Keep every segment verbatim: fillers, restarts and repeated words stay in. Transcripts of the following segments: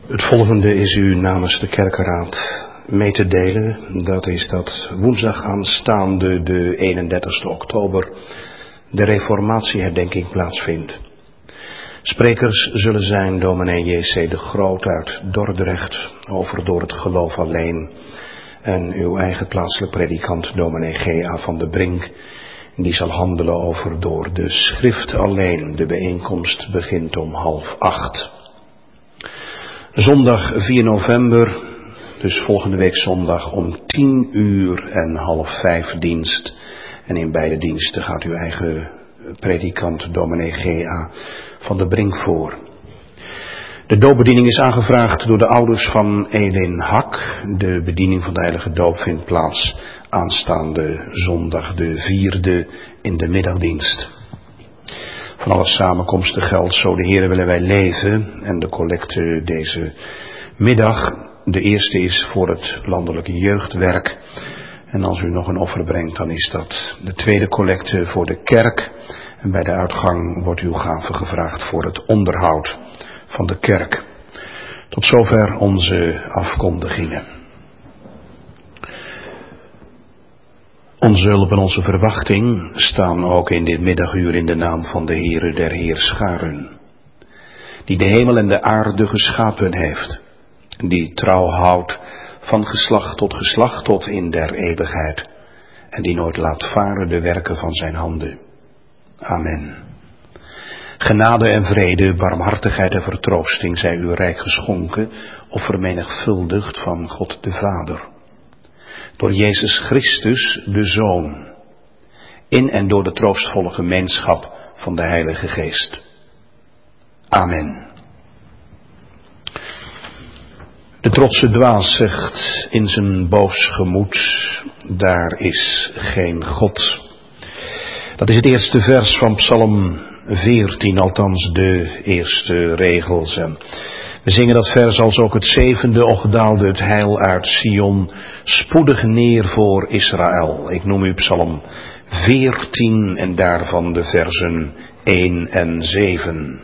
Het volgende is u namens de kerkenraad mee te delen. Dat is dat woensdag aanstaande de eenendertigste oktober de reformatieherdenking plaatsvindt. Sprekers zullen zijn dominee J C de Groot uit Dordrecht over door het geloof alleen. En uw eigen plaatselijk predikant dominee G A van de Brink. Die zal handelen over door de schrift alleen. De bijeenkomst begint om half acht. Zondag vier november, dus volgende week zondag om tien uur en half vijf dienst. En in beide diensten gaat uw eigen predikant dominee G A van de Brink voor. De doopbediening is aangevraagd door de ouders van Elin Hak. De bediening van de heilige doop vindt plaats aanstaande zondag de vierde in de middagdienst. Van alle samenkomsten geldt, zo de Heere willen wij leven. En de collecte deze middag, de eerste is voor het landelijke jeugdwerk. En als u nog een offer brengt, dan is dat de tweede collecte voor de kerk. En bij de uitgang wordt uw gave gevraagd voor het onderhoud van de kerk. Tot zover onze afkondigingen. Onze hulp en onze verwachting staan ook in dit middaguur in de naam van de Heere der Heerscharen, die de hemel en de aarde geschapen heeft, die trouw houdt van geslacht tot geslacht tot in der eeuwigheid, en die nooit laat varen de werken van zijn handen. Amen. Genade en vrede, barmhartigheid en vertroosting zij u rijk geschonken of vermenigvuldigd van God de Vader. Door Jezus Christus, de Zoon, in en door de troostvolle gemeenschap van de Heilige Geest. Amen. De trotse dwaas zegt in zijn boos gemoed, daar is geen God. Dat is het eerste vers van Psalm veertien, althans de eerste regels. En we zingen dat vers als ook het zevende, och daalde het heil uit Sion, spoedig neer voor Israël. Ik noem u Psalm veertien en daarvan de versen één en zeven.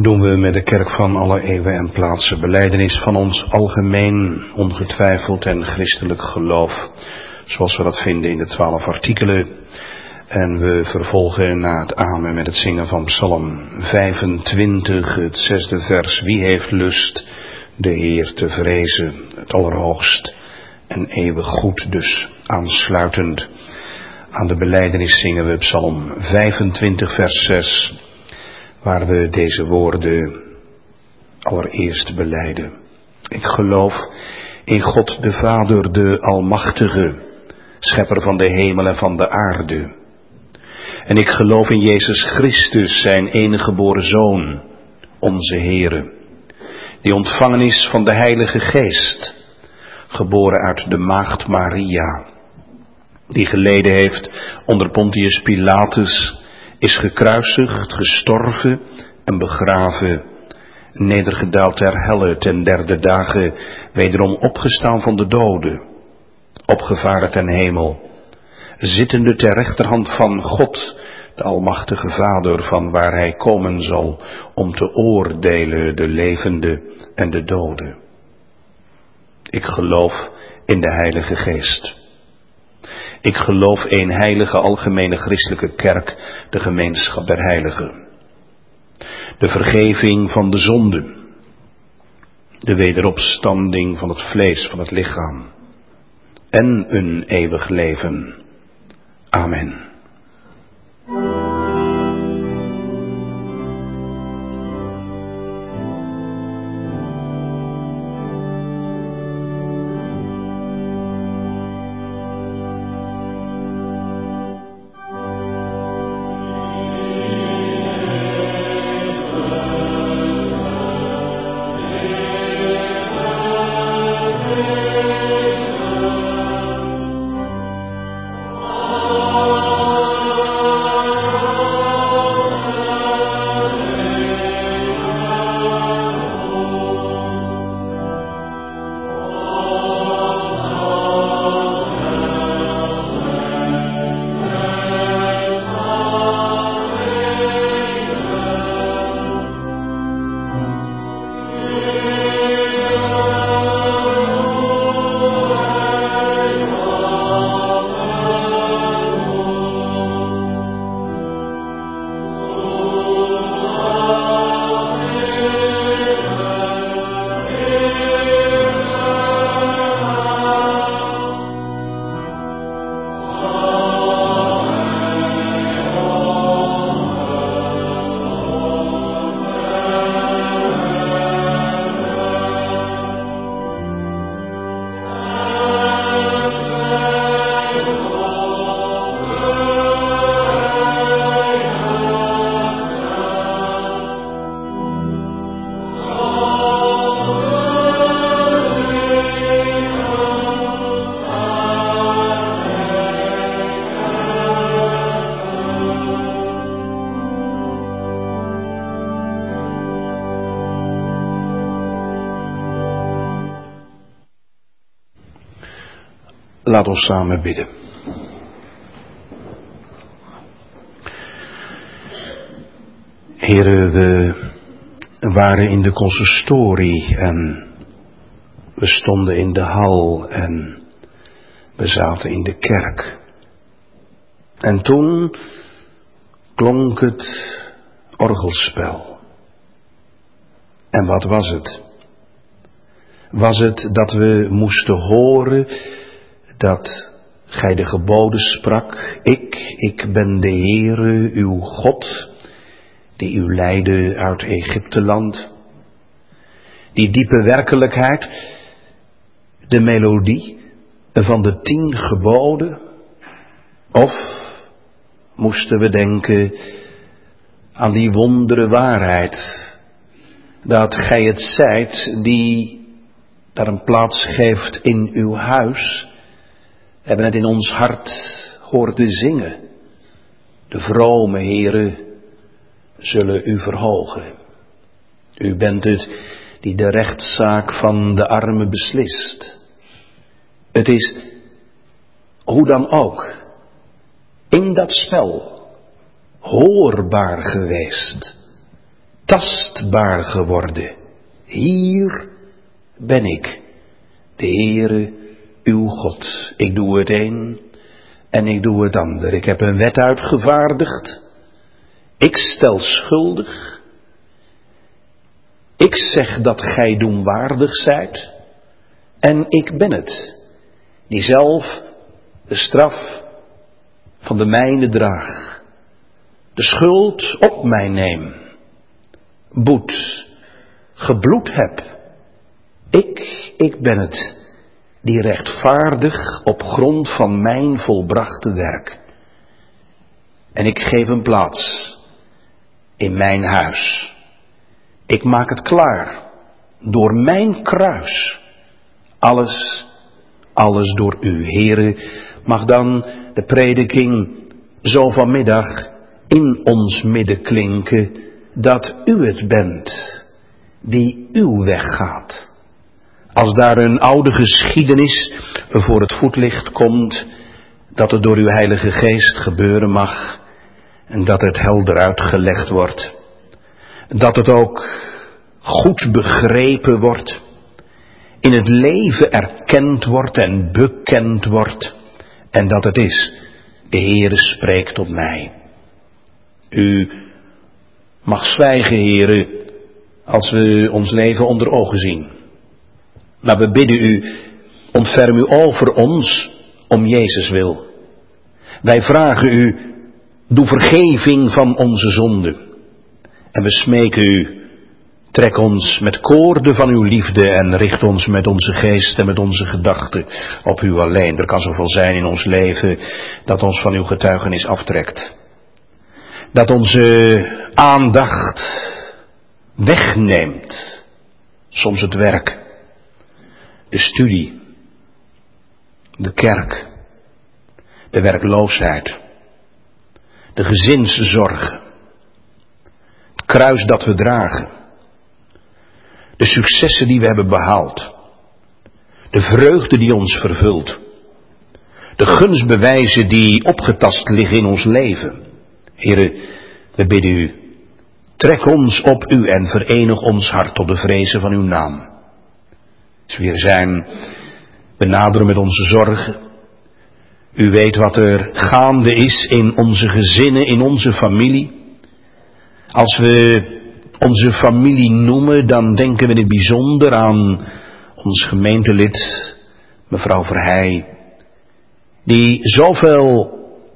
doen we met de kerk van alle eeuwen en plaatsen belijdenis van ons algemeen, ongetwijfeld en christelijk geloof, zoals we dat vinden in de twaalf artikelen. En we vervolgen na het amen met het zingen van Psalm vijfentwintig, het zesde vers. Wie heeft lust de Heer te vrezen, het Allerhoogst en eeuwig goed. Dus aansluitend aan de belijdenis zingen we Psalm vijfentwintig vers zes, waar we deze woorden allereerst belijden. Ik geloof in God de Vader, de Almachtige, schepper van de hemel en van de aarde. En ik geloof in Jezus Christus, zijn enige geboren Zoon, onze Heere, die ontvangen is van de Heilige Geest, geboren uit de maagd Maria, die geleden heeft onder Pontius Pilatus, is gekruisigd, gestorven en begraven, nedergedaald ter helle, ten derde dagen wederom opgestaan van de doden, opgevaren ten hemel, zittende ter rechterhand van God, de Almachtige Vader, van waar hij komen zal om te oordelen de levenden en de doden. Ik geloof in de Heilige Geest. Ik geloof een heilige algemene christelijke kerk, de gemeenschap der heiligen. De vergeving van de zonden. De wederopstanding van het vlees, van het lichaam. En een eeuwig leven. Amen. Laat ons samen bidden. Heere, we waren in de consistorie en we stonden in de hal en we zaten in de kerk. En toen klonk het orgelspel. En wat was het? Was het dat we moesten horen dat gij de geboden sprak, ik, ik ben de Heere, uw God, die u leidde uit Egypteland. Die diepe werkelijkheid, de melodie van de tien geboden. Of moesten we denken aan die wondere waarheid, dat gij het zijt die daar een plaats geeft in uw huis. We hebben het in ons hart horen te zingen. De vrome Heere zullen u verhogen. U bent het die de rechtszaak van de armen beslist. Het is, hoe dan ook, in dat spel hoorbaar geweest tastbaar geworden. Hier ben ik, de Heere, uw God. Ik doe het een en ik doe het ander. Ik heb een wet uitgevaardigd. Ik stel schuldig. Ik zeg dat gij doenwaardig zijt. En ik ben het, die zelf de straf van de mijne draag. De schuld op mij neem. Boet, gebloed heb. Ik, ik ben het, die rechtvaardig op grond van mijn volbrachte werk. En ik geef een plaats in mijn huis. Ik maak het klaar door mijn kruis. Alles, alles door u. Heere, mag dan de prediking zo vanmiddag in ons midden klinken, dat u het bent die uw weg gaat. Als daar een oude geschiedenis voor het voetlicht komt, dat het door uw Heilige Geest gebeuren mag en dat het helder uitgelegd wordt. Dat het ook goed begrepen wordt, in het leven erkend wordt en bekend wordt en dat het is, de Heere spreekt tot mij. U mag zwijgen, Heere, als we ons leven onder ogen zien. Maar we bidden u, ontferm u over ons om Jezus wil. Wij vragen u, doe vergeving van onze zonden. En we smeken u, trek ons met koorden van uw liefde en richt ons met onze geest en met onze gedachten op u alleen. Er kan zoveel zijn in ons leven dat ons van uw getuigenis aftrekt. Dat onze aandacht wegneemt. Soms het werk, de studie, de kerk, de werkloosheid, de gezinszorgen, het kruis dat we dragen, de successen die we hebben behaald, de vreugde die ons vervult, de gunstbewijzen die opgetast liggen in ons leven. Heere, we bidden u, trek ons op u en verenig ons hart tot de vrezen van uw naam. Als we hier zijn, benaderen met onze zorgen. U weet wat er gaande is in onze gezinnen, in onze familie. Als we onze familie noemen, dan denken we in het bijzonder aan ons gemeentelid, mevrouw Verheij, die zoveel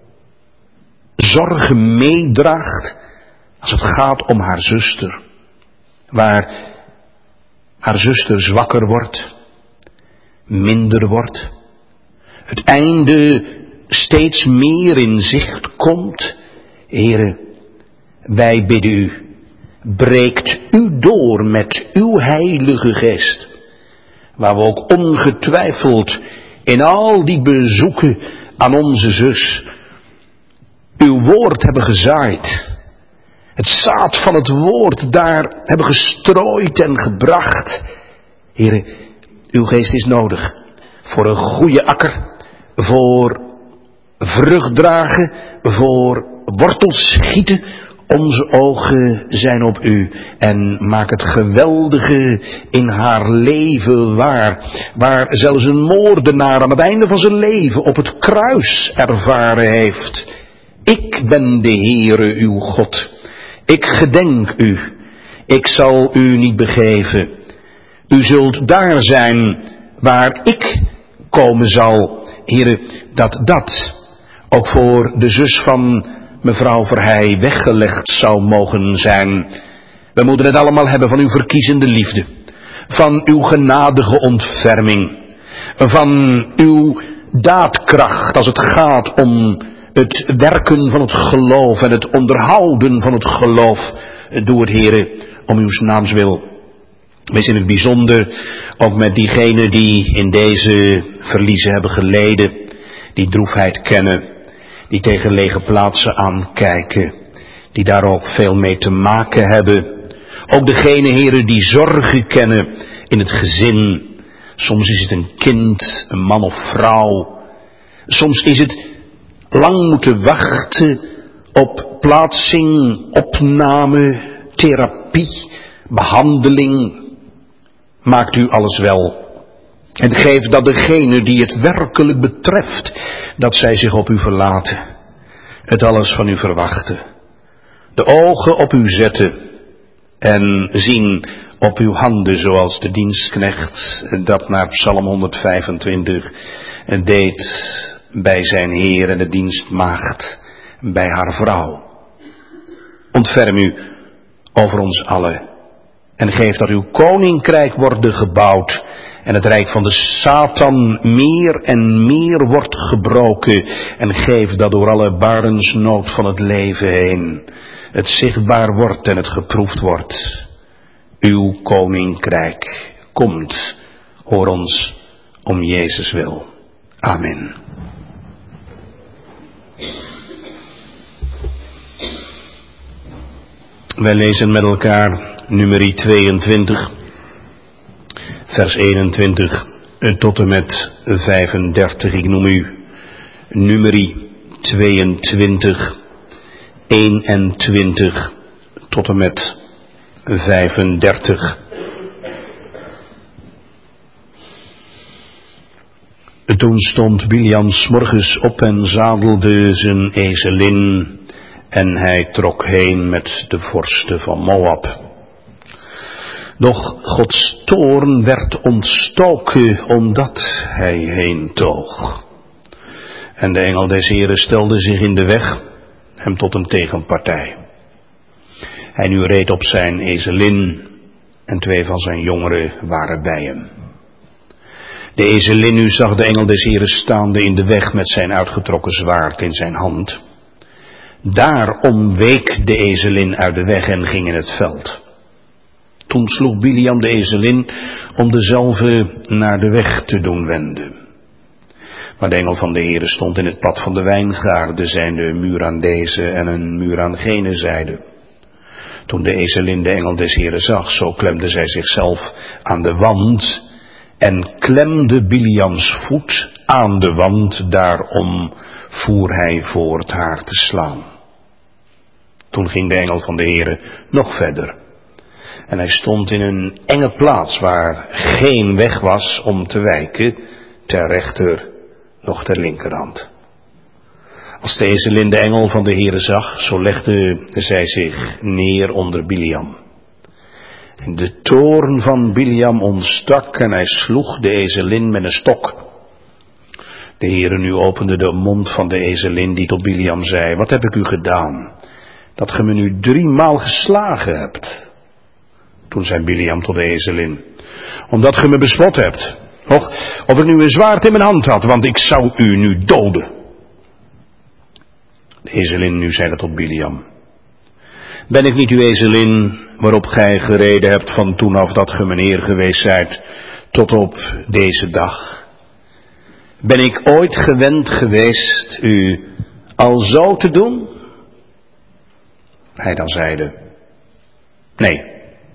zorgen meedraagt als het gaat om haar zuster. Waar haar zuster zwakker wordt, minder wordt, het einde steeds meer in zicht komt. Heere, wij bidden u, breekt u door met uw Heilige Geest, waar we ook ongetwijfeld in al die bezoeken aan onze zus uw woord hebben gezaaid. Het zaad van het woord daar hebben gestrooid en gebracht. Heere, uw geest is nodig voor een goede akker, voor vrucht dragen, voor wortels schieten. Onze ogen zijn op u en maak het geweldige in haar leven waar. Waar zelfs een moordenaar aan het einde van zijn leven op het kruis ervaren heeft. Ik ben de Heere uw God. Ik gedenk u. Ik zal u niet begeven. U zult daar zijn waar ik komen zal. Heere, dat dat ook voor de zus van mevrouw Verheij weggelegd zou mogen zijn. We moeten het allemaal hebben van uw verkiezende liefde. Van uw genadige ontferming. Van uw daadkracht als het gaat om het werken van het geloof en het onderhouden van het geloof. Doe het, Heere, om uw naams wil. Wees in het bijzonder ook met diegenen die in deze verliezen hebben geleden, die droefheid kennen, die tegen lege plaatsen aankijken, die daar ook veel mee te maken hebben. Ook degenen, Heere, die zorgen kennen in het gezin. Soms is het een kind, een man of vrouw. Soms is het lang moeten wachten op plaatsing, opname, therapie. therapie, behandeling. Maakt u alles wel. En geef dat degene die het werkelijk betreft, dat zij zich op u verlaten. Het alles van u verwachten. De ogen op u zetten. En zien op uw handen zoals de dienstknecht dat naar Psalm honderdvijfentwintig deed bij zijn Heer en de dienstmaagd bij haar vrouw. Ontferm u over ons allen en geef dat uw koninkrijk worden gebouwd en het rijk van de Satan meer en meer wordt gebroken en geef dat door alle barensnood van het leven heen het zichtbaar wordt en het geproefd wordt. Uw koninkrijk komt, hoor ons om Jezus wil. Amen. Wij lezen met elkaar Numeri tweeëntwintig, vers eenentwintig tot en met vijfendertig. Ik noem u Numeri tweeëntwintig, eenentwintig tot en met vijfendertig. Toen stond Bileam 's morgens op en zadelde zijn ezelin en hij trok heen met de vorsten van Moab. Doch Gods toorn werd ontstoken omdat hij heen toog. En de engel des Heren stelde zich in de weg, hem tot een tegenpartij. Hij nu reed op zijn ezelin en twee van zijn jongeren waren bij hem. De ezelin nu zag de engel des Heren staande in de weg met zijn uitgetrokken zwaard in zijn hand. Daarom week de ezelin uit de weg en ging in het veld. Toen sloeg Bileam de ezelin om dezelve naar de weg te doen wenden. Maar de engel van de Heere stond in het pad van de wijngaarden, zijnde een muur aan deze en een muur aan gene zijde. Toen de ezelin de engel des Heeren zag, zo klemde zij zichzelf aan de wand en klemde Bileams voet aan de wand, daarom voer hij voort haar te slaan. Toen ging de engel van de Heere nog verder. En hij stond in een enge plaats waar geen weg was om te wijken, ter rechter noch ter linkerhand. Als de ezelin de engel van de Heere zag, zo legde zij zich neer onder Bileam. En de toorn van Bileam ontstak en hij sloeg de ezelin met een stok. De Heere nu opende de mond van de ezelin die tot Bileam zei: wat heb ik u gedaan, dat ge me nu driemaal geslagen hebt? Toen zei Bileam tot de ezelin: omdat ge me bespot hebt. Och, of ik nu een zwaard in mijn hand had, want ik zou u nu doden. De ezelin nu zei dat tot Bileam: ben ik niet uw ezelin waarop gij gereden hebt van toen af dat ge mijn heer geweest zijt tot op deze dag? Ben ik ooit gewend geweest u al zo te doen? Hij dan zeide: nee.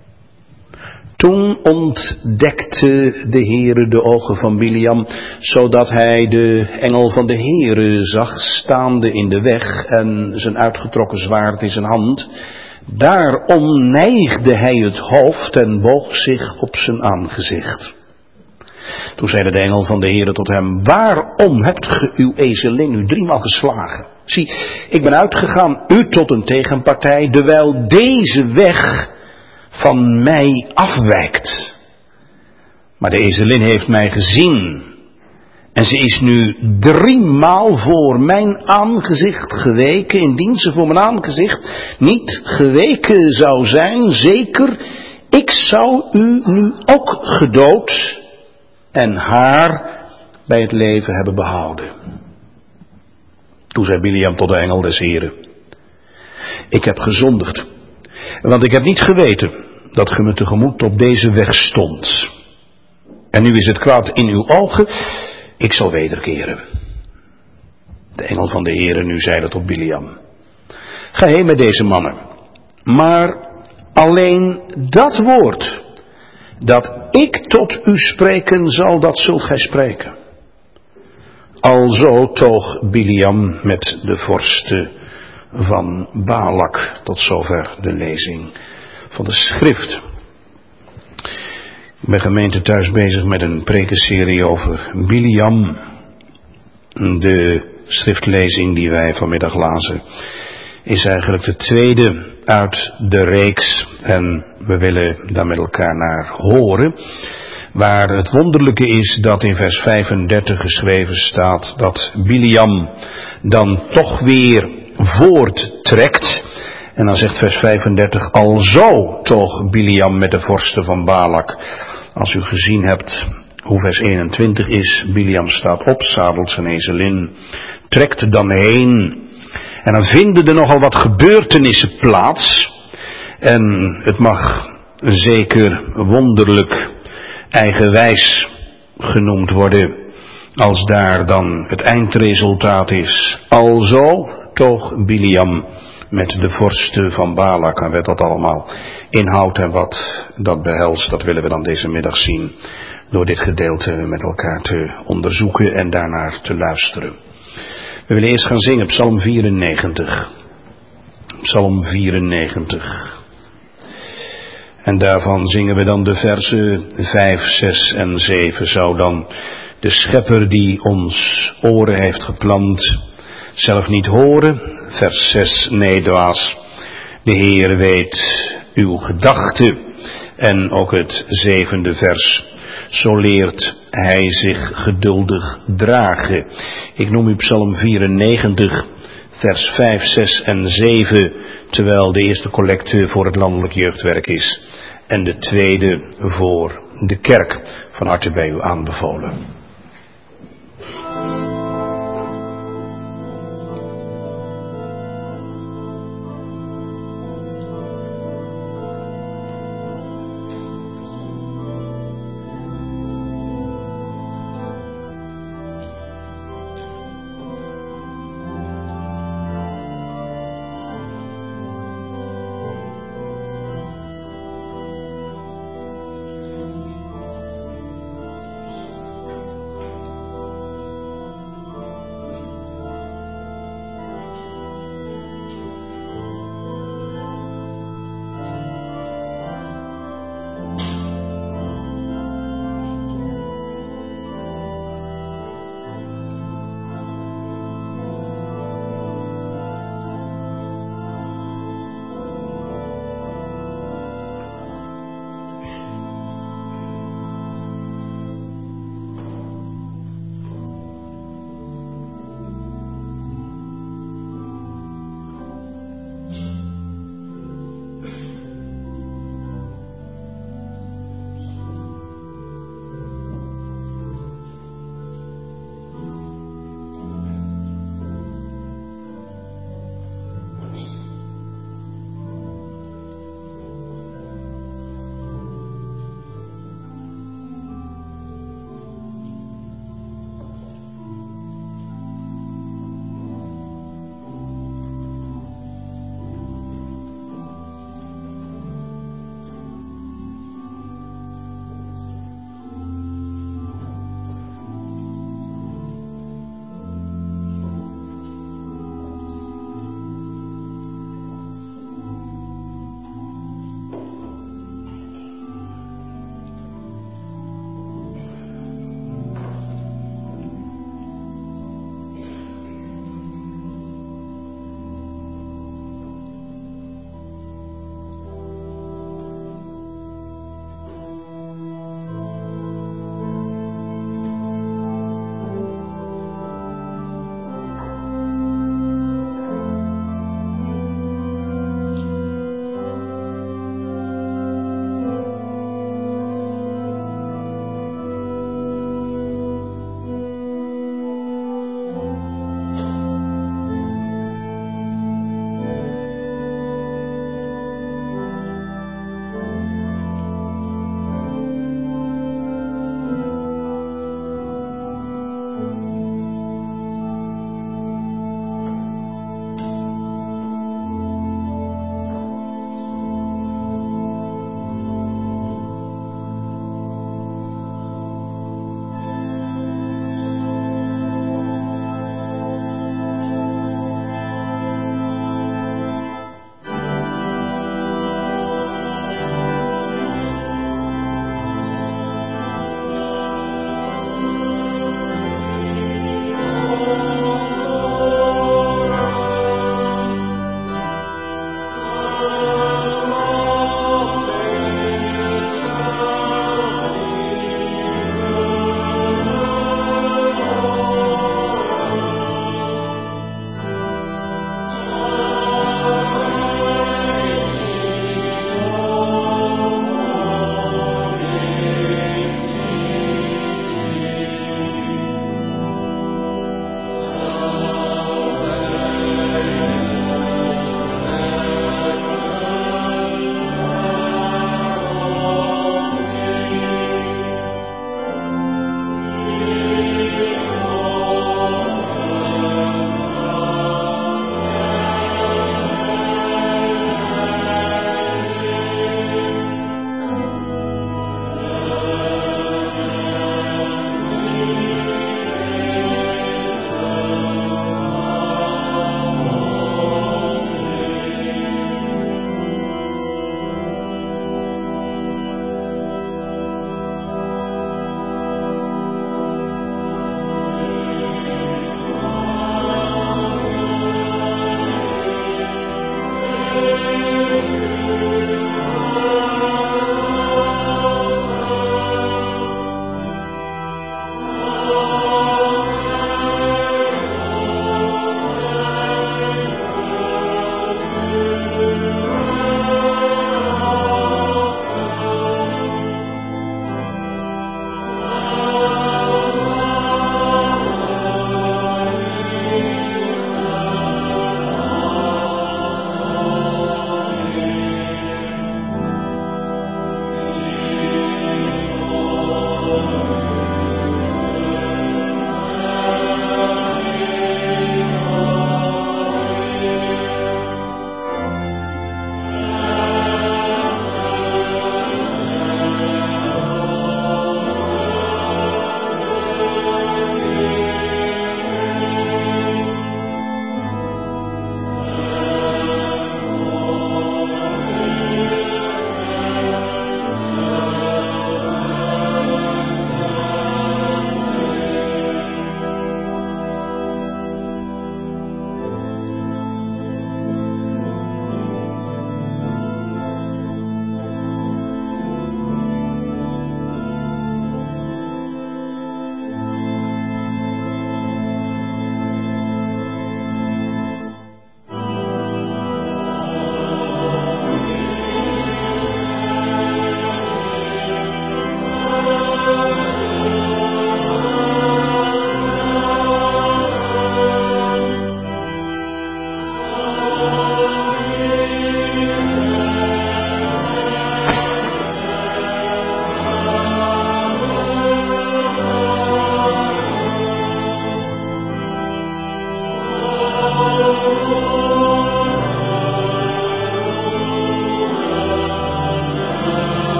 Toen ontdekte de Heere de ogen van Bileam, zodat hij de engel van de Heere zag staande in de weg en zijn uitgetrokken zwaard in zijn hand. Daarom neigde hij het hoofd en boog zich op zijn aangezicht. Toen zeide de engel van de Heere tot hem: waarom hebt ge uw ezelin nu driemaal geslagen? Zie, ik ben uitgegaan u tot een tegenpartij, terwijl deze weg van mij afwijkt. Maar de ezelin heeft mij gezien en ze is nu driemaal voor mijn aangezicht geweken, indien ze voor mijn aangezicht niet geweken zou zijn, zeker, ik zou u nu ook gedood en haar bij het leven hebben behouden. Toen zei Bileam tot de engel des Heren: ik heb gezondigd, want ik heb niet geweten dat ge me tegemoet op deze weg stond. En nu is het kwaad in uw ogen, ik zal wederkeren. De engel van de Heere nu zei dat tot Bileam: ga heen met deze mannen, maar alleen dat woord dat ik tot u spreken zal, dat zult gij spreken. Alzo toog Bileam met de vorsten van Balak. Tot zover de lezing van de schrift. Ik ben gemeente thuis bezig met een prekenserie over Biliam. De schriftlezing die wij vanmiddag lazen is eigenlijk de tweede uit de reeks en we willen daar met elkaar naar horen. Waar het wonderlijke is dat in vers vijfendertig geschreven staat dat Biliam dan toch weer voorttrekt. En dan zegt vers vijfendertig, alzo toog Biliam met de vorsten van Balak. Als u gezien hebt hoe vers eenentwintig is, Biliam staat op, zadelt zijn ezelin, trekt dan heen. En dan vinden er nogal wat gebeurtenissen plaats. En het mag zeker wonderlijk eigenwijs genoemd worden, als daar dan het eindresultaat is. Alzo toog Biliam met de vorsten van Balak. En wat dat allemaal inhoudt en wat dat behelst, dat willen we dan deze middag zien, door dit gedeelte met elkaar te onderzoeken en daarnaar te luisteren. We willen eerst gaan zingen Psalm vierennegentig. Psalm vierennegentig. En daarvan zingen we dan de versen vijf, zes en zeven. Zou dan de schepper die ons oren heeft geplant zelf niet horen? Vers zes, nee dwaas, de Heer weet uw gedachten. En ook het zevende vers, zo leert hij zich geduldig dragen. Ik noem u Psalm vierennegentig, vers vijf, zes en zeven, terwijl de eerste collecte voor het landelijk jeugdwerk is en de tweede voor de kerk. Van harte bij u aanbevolen.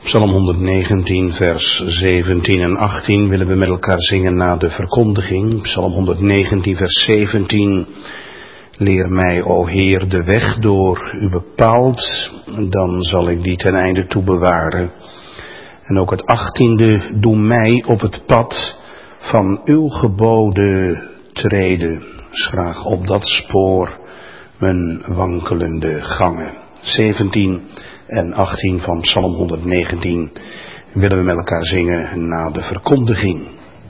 Psalm honderdnegentien, vers zeventien en achttien willen we met elkaar zingen na de verkondiging. Psalm honderdnegentien, vers zeventien. Leer mij, o Heer, de weg door u bepaald, dan zal ik die ten einde toe bewaren. En ook het achttiende, doe mij op het pad van uw geboden treden. Schraag op dat spoor mijn wankelende gangen. zeventien en achttien van Psalm honderdnegentien willen we met elkaar zingen na de verkondiging.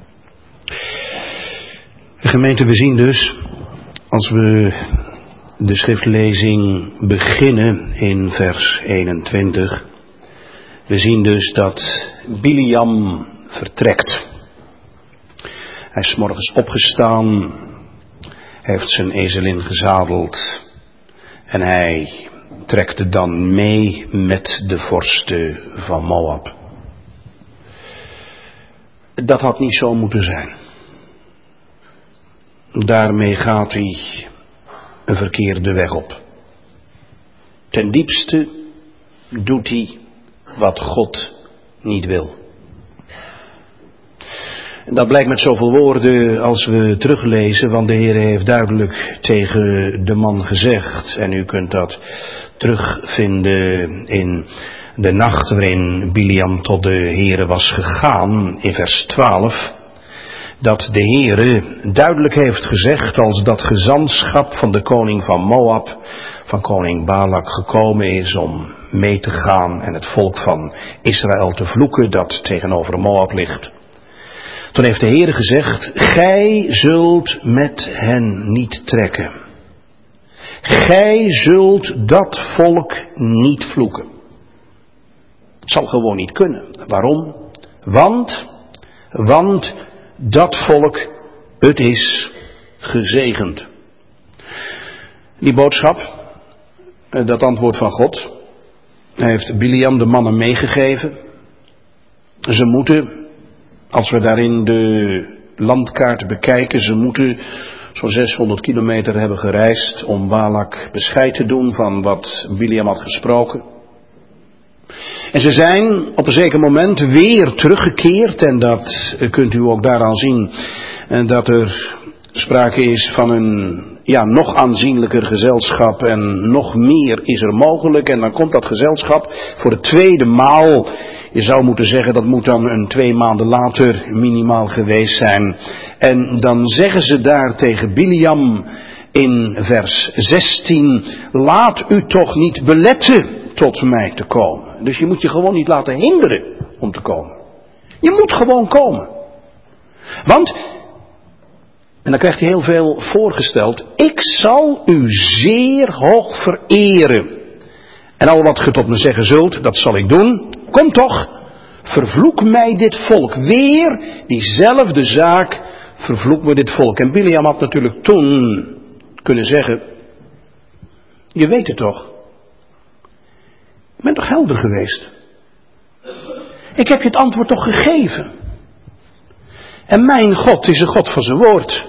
Gemeente, we zien dus, als we de schriftlezing beginnen in vers eenentwintig, we zien dus dat Biliam vertrekt. Hij is 's morgens opgestaan, heeft zijn ezelin gezadeld en hij trekte dan mee met de vorsten van Moab. Dat had niet zo moeten zijn. Daarmee gaat hij een verkeerde weg op. Ten diepste doet hij wat God niet wil. En dat blijkt met zoveel woorden als we teruglezen, want de Heer heeft duidelijk tegen de man gezegd, en u kunt dat terugvinden in de nacht waarin Biliam tot de Heere was gegaan, in vers twaalf, dat de Heere duidelijk heeft gezegd, als dat gezantschap van de koning van Moab, van koning Balak, gekomen is om mee te gaan en het volk van Israël te vloeken dat tegenover Moab ligt. Toen heeft de Heere gezegd, gij zult met hen niet trekken. Gij zult dat volk niet vloeken. Het zal gewoon niet kunnen. Waarom? Want, want dat volk, het is gezegend. Die boodschap, dat antwoord van God, heeft Biliam de mannen meegegeven. Ze moeten, als we daarin de landkaart bekijken, ze moeten zo'n zeshonderd kilometer hebben gereisd om Balak bescheid te doen van wat Biliam had gesproken. En ze zijn op een zeker moment weer teruggekeerd, en dat kunt u ook daaraan zien, dat er sprake is van een ja, nog aanzienlijker gezelschap en nog meer is er mogelijk. En dan komt dat gezelschap voor de tweede maal. Je zou moeten zeggen, dat moet dan een twee maanden later minimaal geweest zijn. En dan zeggen ze daar tegen Biliam in vers zestien, laat u toch niet beletten tot mij te komen. Dus je moet je gewoon niet laten hinderen om te komen. Je moet gewoon komen. Want, en dan krijgt hij heel veel voorgesteld, ik zal u zeer hoog vereren. En al wat ge tot me zeggen zult, dat zal ik doen. Kom toch, vervloek mij dit volk. Weer diezelfde zaak, vervloek me dit volk. En Biliam had natuurlijk toen kunnen zeggen, je weet het toch. Ik ben toch helder geweest. Ik heb je het antwoord toch gegeven. En mijn God is een God van zijn woord.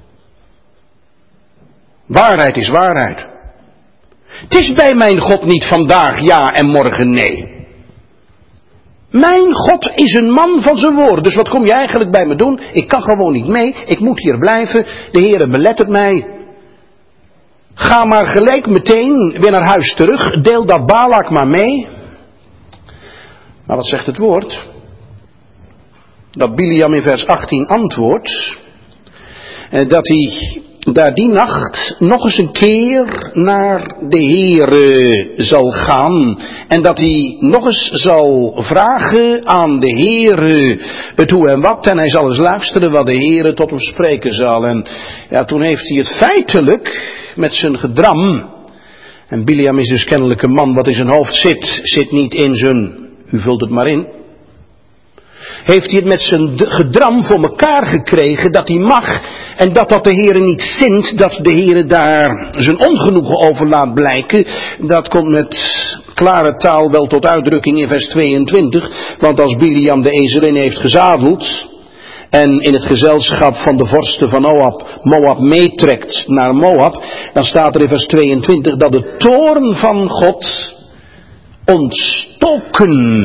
Waarheid is waarheid. Het is bij mijn God niet vandaag ja en morgen nee. Mijn God is een man van zijn woord. Dus wat kom je eigenlijk bij me doen? Ik kan gewoon niet mee. Ik moet hier blijven. De Heere belettert mij. Ga maar gelijk meteen weer naar huis terug. Deel dat Balak maar mee. Maar wat zegt het woord? Dat Biliam in vers achttien antwoordt. Dat hij daar die nacht nog eens een keer naar de Heere zal gaan. En dat hij nog eens zal vragen aan de Heere het hoe en wat. En hij zal eens luisteren wat de Heere tot hem spreken zal. En ja, toen heeft hij het feitelijk met zijn gedram. En Biliam is dus kennelijk een man wat in zijn hoofd zit. Zit niet in zijn, u vult het maar in. Heeft hij het met zijn gedram voor elkaar gekregen dat hij mag en dat dat de Heere niet zint, dat de Heere daar zijn ongenoegen over laat blijken. Dat komt met klare taal wel tot uitdrukking in vers tweeëntwintig, want als Biliam de ezelin heeft gezadeld en in het gezelschap van de vorsten van Moab, Moab meetrekt naar Moab, dan staat er in vers tweeëntwintig dat de toorn van God ontstoken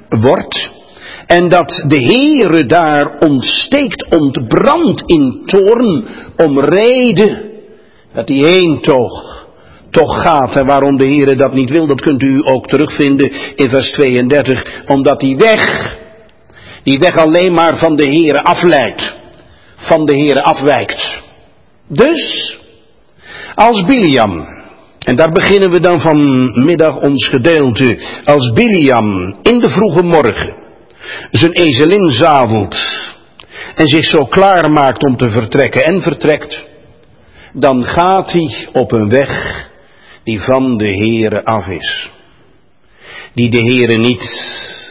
wordt. En dat de Heere daar ontsteekt, ontbrandt in toorn om reden dat hij heen toch, toch gaat. En waarom de Heere dat niet wil, dat kunt u ook terugvinden in vers tweeëndertig. Omdat die weg, die weg alleen maar van de Heere afleidt, van de Heere afwijkt. Dus, als Biliam, en daar beginnen we dan vanmiddag ons gedeelte, als Biliam in de vroege morgen zijn ezelin zadelt en zich zo klaar maakt om te vertrekken en vertrekt, dan gaat hij op een weg die van de Heere af is. Die de Heere niet,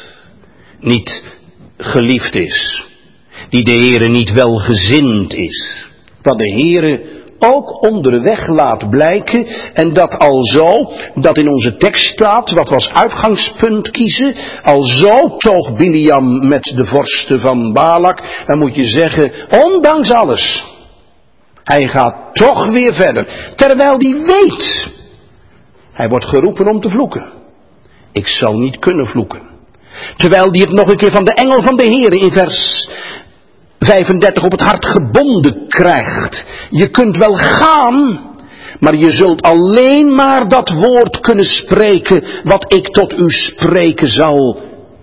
niet geliefd is. Die de Heere niet welgezind is. Wat de Heere ook onderweg laat blijken, en dat al zo, dat in onze tekst staat, wat we als uitgangspunt kiezen, al zo toog Biliam met de vorsten van Balak, dan moet je zeggen, ondanks alles, hij gaat toch weer verder, terwijl hij weet, hij wordt geroepen om te vloeken. Ik zal niet kunnen vloeken. Terwijl hij het nog een keer van de engel van de Heere in vers vijfendertig op het hart gebonden krijgt. Je kunt wel gaan, maar je zult alleen maar dat woord kunnen spreken wat ik tot u spreken zal.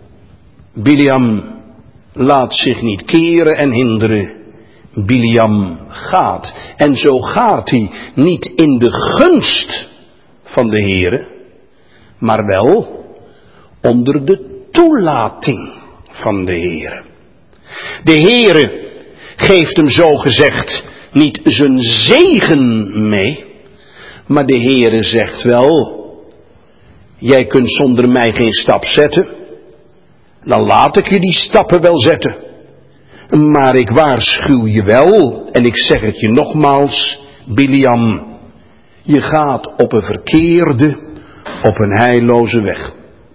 Biliam laat zich niet keren en hinderen. Biliam gaat. En zo gaat hij niet in de gunst van de Heere, maar wel onder de toelating van de Heere. De Heere geeft hem zo gezegd niet zijn zegen mee, maar de Heere zegt wel, jij kunt zonder mij geen stap zetten, dan laat ik je die stappen wel zetten. Maar ik waarschuw je wel, en ik zeg het je nogmaals, Biliam, je gaat op een verkeerde, op een heilloze weg.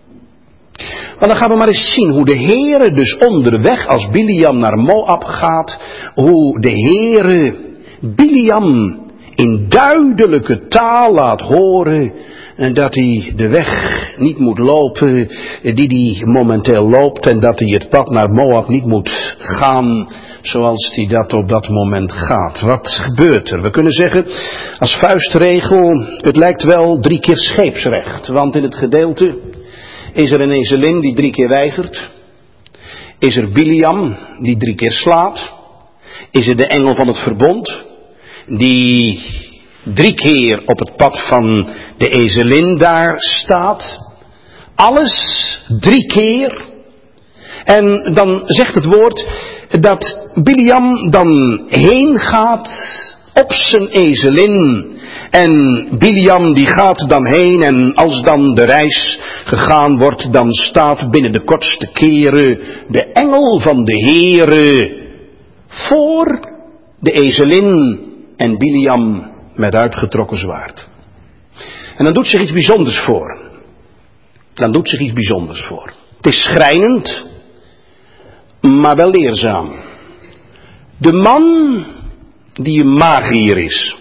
Maar dan gaan we maar eens zien hoe de Heere dus onderweg, als Biliam naar Moab gaat, hoe de Heere Biliam in duidelijke taal laat horen en dat hij de weg niet moet lopen die hij momenteel loopt en dat hij het pad naar Moab niet moet gaan zoals hij dat op dat moment gaat. Wat gebeurt er? We kunnen zeggen als vuistregel, het lijkt wel drie keer scheepsrecht, want in het gedeelte is er een ezelin die drie keer weigert, is er Biliam die drie keer slaat, is er de engel van het verbond die drie keer op het pad van de ezelin daar staat. Alles drie keer. En dan zegt het woord dat Biliam dan heen gaat op zijn ezelin. En Biliam die gaat dan heen en als dan de reis gegaan wordt, dan staat binnen de kortste keren de engel van de Heere voor de ezelin en Biliam met uitgetrokken zwaard. En dan doet zich iets bijzonders voor. Dan doet zich iets bijzonders voor. Het is schrijnend, maar wel leerzaam. De man die een magier is.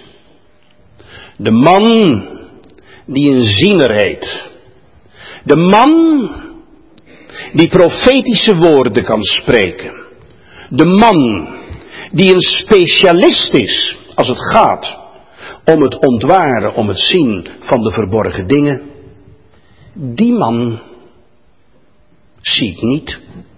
De man die een ziener heet. De man die profetische woorden kan spreken. De man die een specialist is als het gaat om het ontwaren, om het zien van de verborgen dingen. Die man ziet niet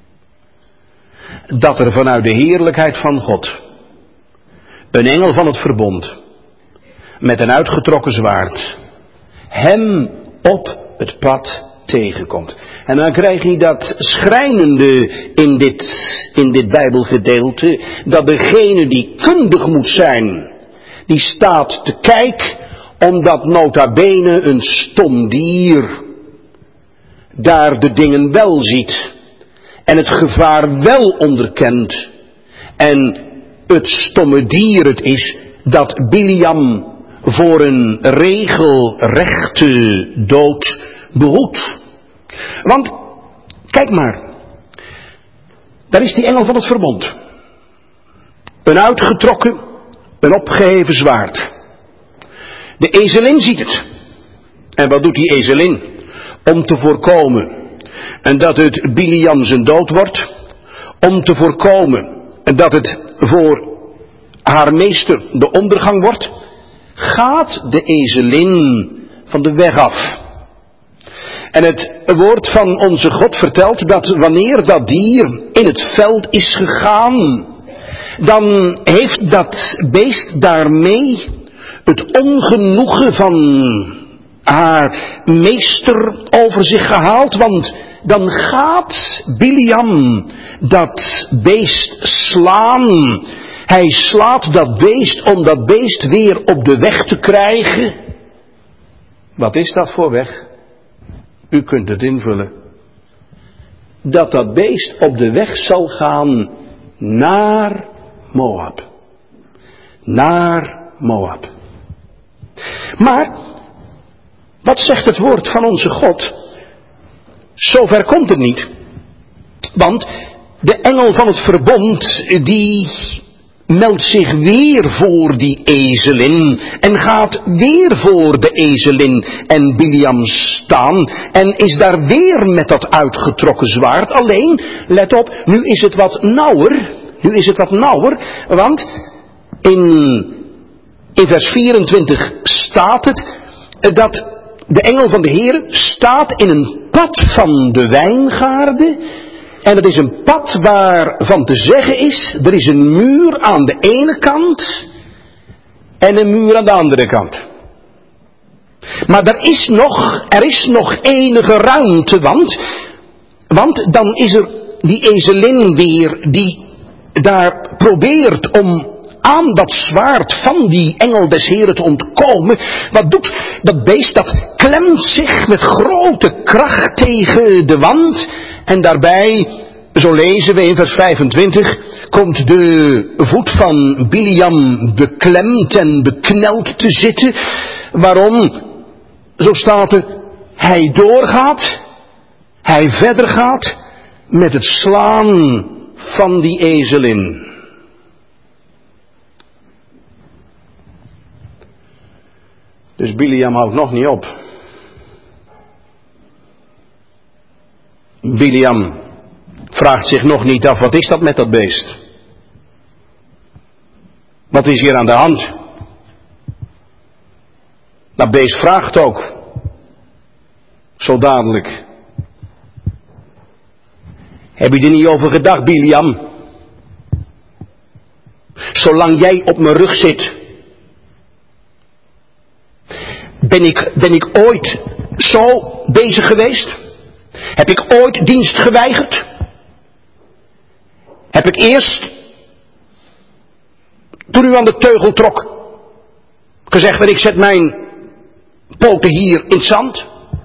dat er vanuit de heerlijkheid van God een engel van het verbond met een uitgetrokken zwaard hem op het pad tegenkomt. En dan krijg je dat schrijnende in dit, in dit Bijbelgedeelte, dat degene die kundig moet zijn, die staat te kijken, omdat nota bene een stom dier daar de dingen wel ziet en het gevaar wel onderkent. En het stomme dier het is dat Biliam voor een regelrechte dood behoedt. Want, kijk maar, daar is die engel van het verbond. Een uitgetrokken, een opgeheven zwaard. De ezelin ziet het. En wat doet die ezelin? Om te voorkomen En dat het Biliam zijn dood wordt, om te voorkomen dat het voor haar meester de ondergang wordt, gaat de ezelin van de weg af. En het woord van onze God vertelt dat wanneer dat dier in het veld is gegaan, dan heeft dat beest daarmee het ongenoegen van haar meester over zich gehaald, want dan gaat Biliam dat beest slaan. Hij slaat dat beest om dat beest weer op de weg te krijgen. Wat is dat voor weg? U kunt het invullen. Dat dat beest op de weg zal gaan naar Moab. Naar Moab. Maar, wat zegt het woord van onze God? Zover komt het niet. Want de engel van het verbond, die meldt zich weer voor die ezelin en gaat weer voor de ezelin en Biliam staan en is daar weer met dat uitgetrokken zwaard. Alleen, let op, nu is het wat nauwer, nu is het wat nauwer, want in, in vers vierentwintig staat het dat de engel van de Heer staat in een pad van de wijngaarden. En het is een pad waarvan te zeggen is, er is een muur aan de ene kant en een muur aan de andere kant. Maar er is nog, er is nog enige ruimte, want, want dan is er die ezelin weer die daar probeert om aan dat zwaard van die engel des Heren te ontkomen. Wat doet dat beest? Dat klemt zich met grote kracht tegen de wand. En daarbij, zo lezen we in vers vijfentwintig, komt de voet van Biliam beklemd en bekneld te zitten. Waarom? Zo staat er, hij doorgaat, hij verder gaat met het slaan van die ezelin. Dus Biliam houdt nog niet op. Biliam vraagt zich nog niet af, wat is dat met dat beest? Wat is hier aan de hand? Dat beest vraagt ook. Zo dadelijk. Heb je er niet over gedacht, Biliam? Zolang jij op mijn rug zit, ben ik, ben ik ooit zo bezig geweest? Heb ik ooit dienst geweigerd? Heb ik eerst, toen u aan de teugel trok, gezegd dat ik zet mijn poten hier in het zand?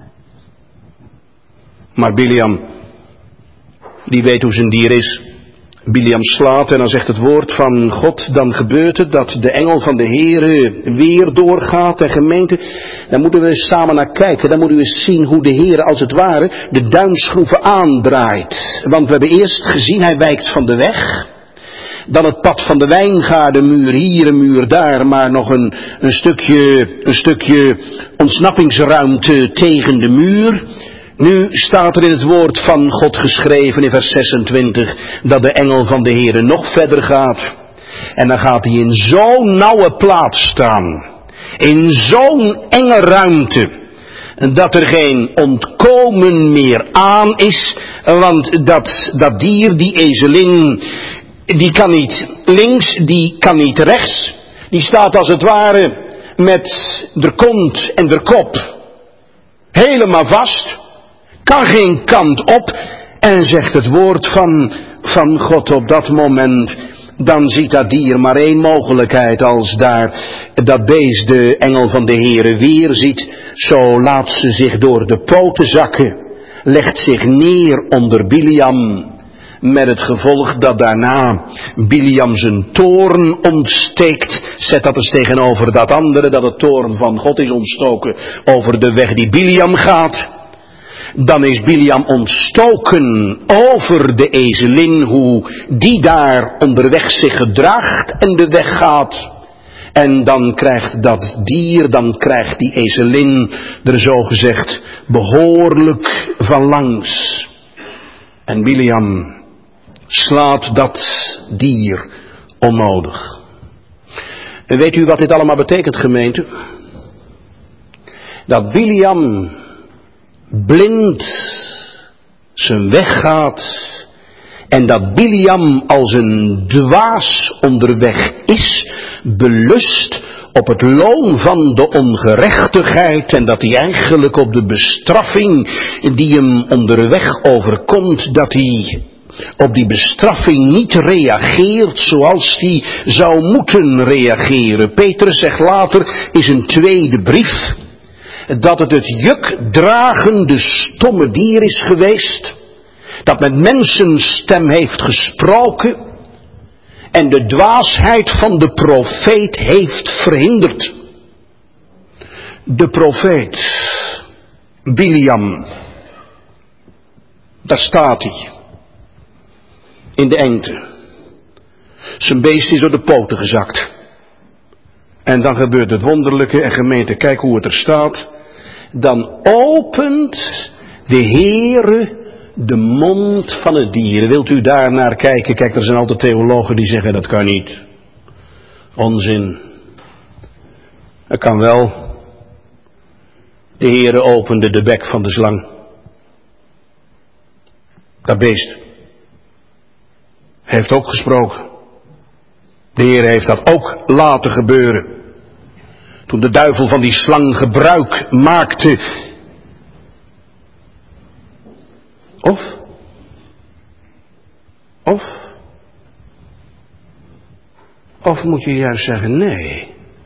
Maar Biliam, die weet hoe zijn dier is. Biliam slaat en dan zegt het woord van God, dan gebeurt het dat de engel van de Heere weer doorgaat. En gemeente, daar moeten we eens samen naar kijken. Dan moeten we eens zien hoe de Heere als het ware de duimschroeven aandraait. Want we hebben eerst gezien, hij wijkt van de weg. Dan het pad van de wijngaarden, muur hier, een muur daar, maar nog een, een stukje, een stukje ontsnappingsruimte tegen de muur. Nu staat er in het woord van God geschreven in vers zesentwintig dat de engel van de Heere nog verder gaat. En dan gaat hij in zo'n nauwe plaats staan. In zo'n enge ruimte. Dat er geen ontkomen meer aan is. Want dat, dat dier, die ezelin, die kan niet links, die kan niet rechts. Die staat als het ware met de kont en de kop helemaal vast. Kan geen kant op. En zegt het woord van, van God op dat moment, dan ziet dat dier maar één mogelijkheid. Als daar dat beest de engel van de Heere weer ziet, zo laat ze zich door de poten zakken, legt zich neer onder Biliam, met het gevolg dat daarna Biliam zijn toorn ontsteekt. Zet dat eens tegenover dat andere, dat het toorn van God is ontstoken over de weg die Biliam gaat. Dan is Biliam ontstoken over de ezelin, hoe die daar onderweg zich gedraagt en de weg gaat. En dan krijgt dat dier, dan krijgt die ezelin er zogezegd behoorlijk van langs. En Bileam slaat dat dier onnodig. En weet u wat dit allemaal betekent, gemeente? Dat Bileam blind zijn weg gaat en dat Bileam als een dwaas onderweg is, belust op het loon van de ongerechtigheid en dat hij eigenlijk op de bestraffing die hem onderweg overkomt, dat hij op die bestraffing niet reageert zoals hij zou moeten reageren. Petrus zegt later in zijn tweede brief dat het het jukdragende stomme dier is geweest, dat met mensenstem heeft gesproken en de dwaasheid van de profeet heeft verhinderd. De profeet Bileam, daar staat hij in de engte. Zijn beest is door de poten gezakt. En dan gebeurt het wonderlijke, en gemeente, kijk hoe het er staat. Dan opent de Heere de mond van het dier. Wilt u daar naar kijken? Kijk, er zijn altijd theologen die zeggen dat kan niet. Onzin. Dat kan wel. De Heere opende de bek van de slang. Dat beest heeft ook gesproken. De Heer heeft dat ook laten gebeuren. Toen de duivel van die slang gebruik maakte. Of? Of? Of moet je juist zeggen nee.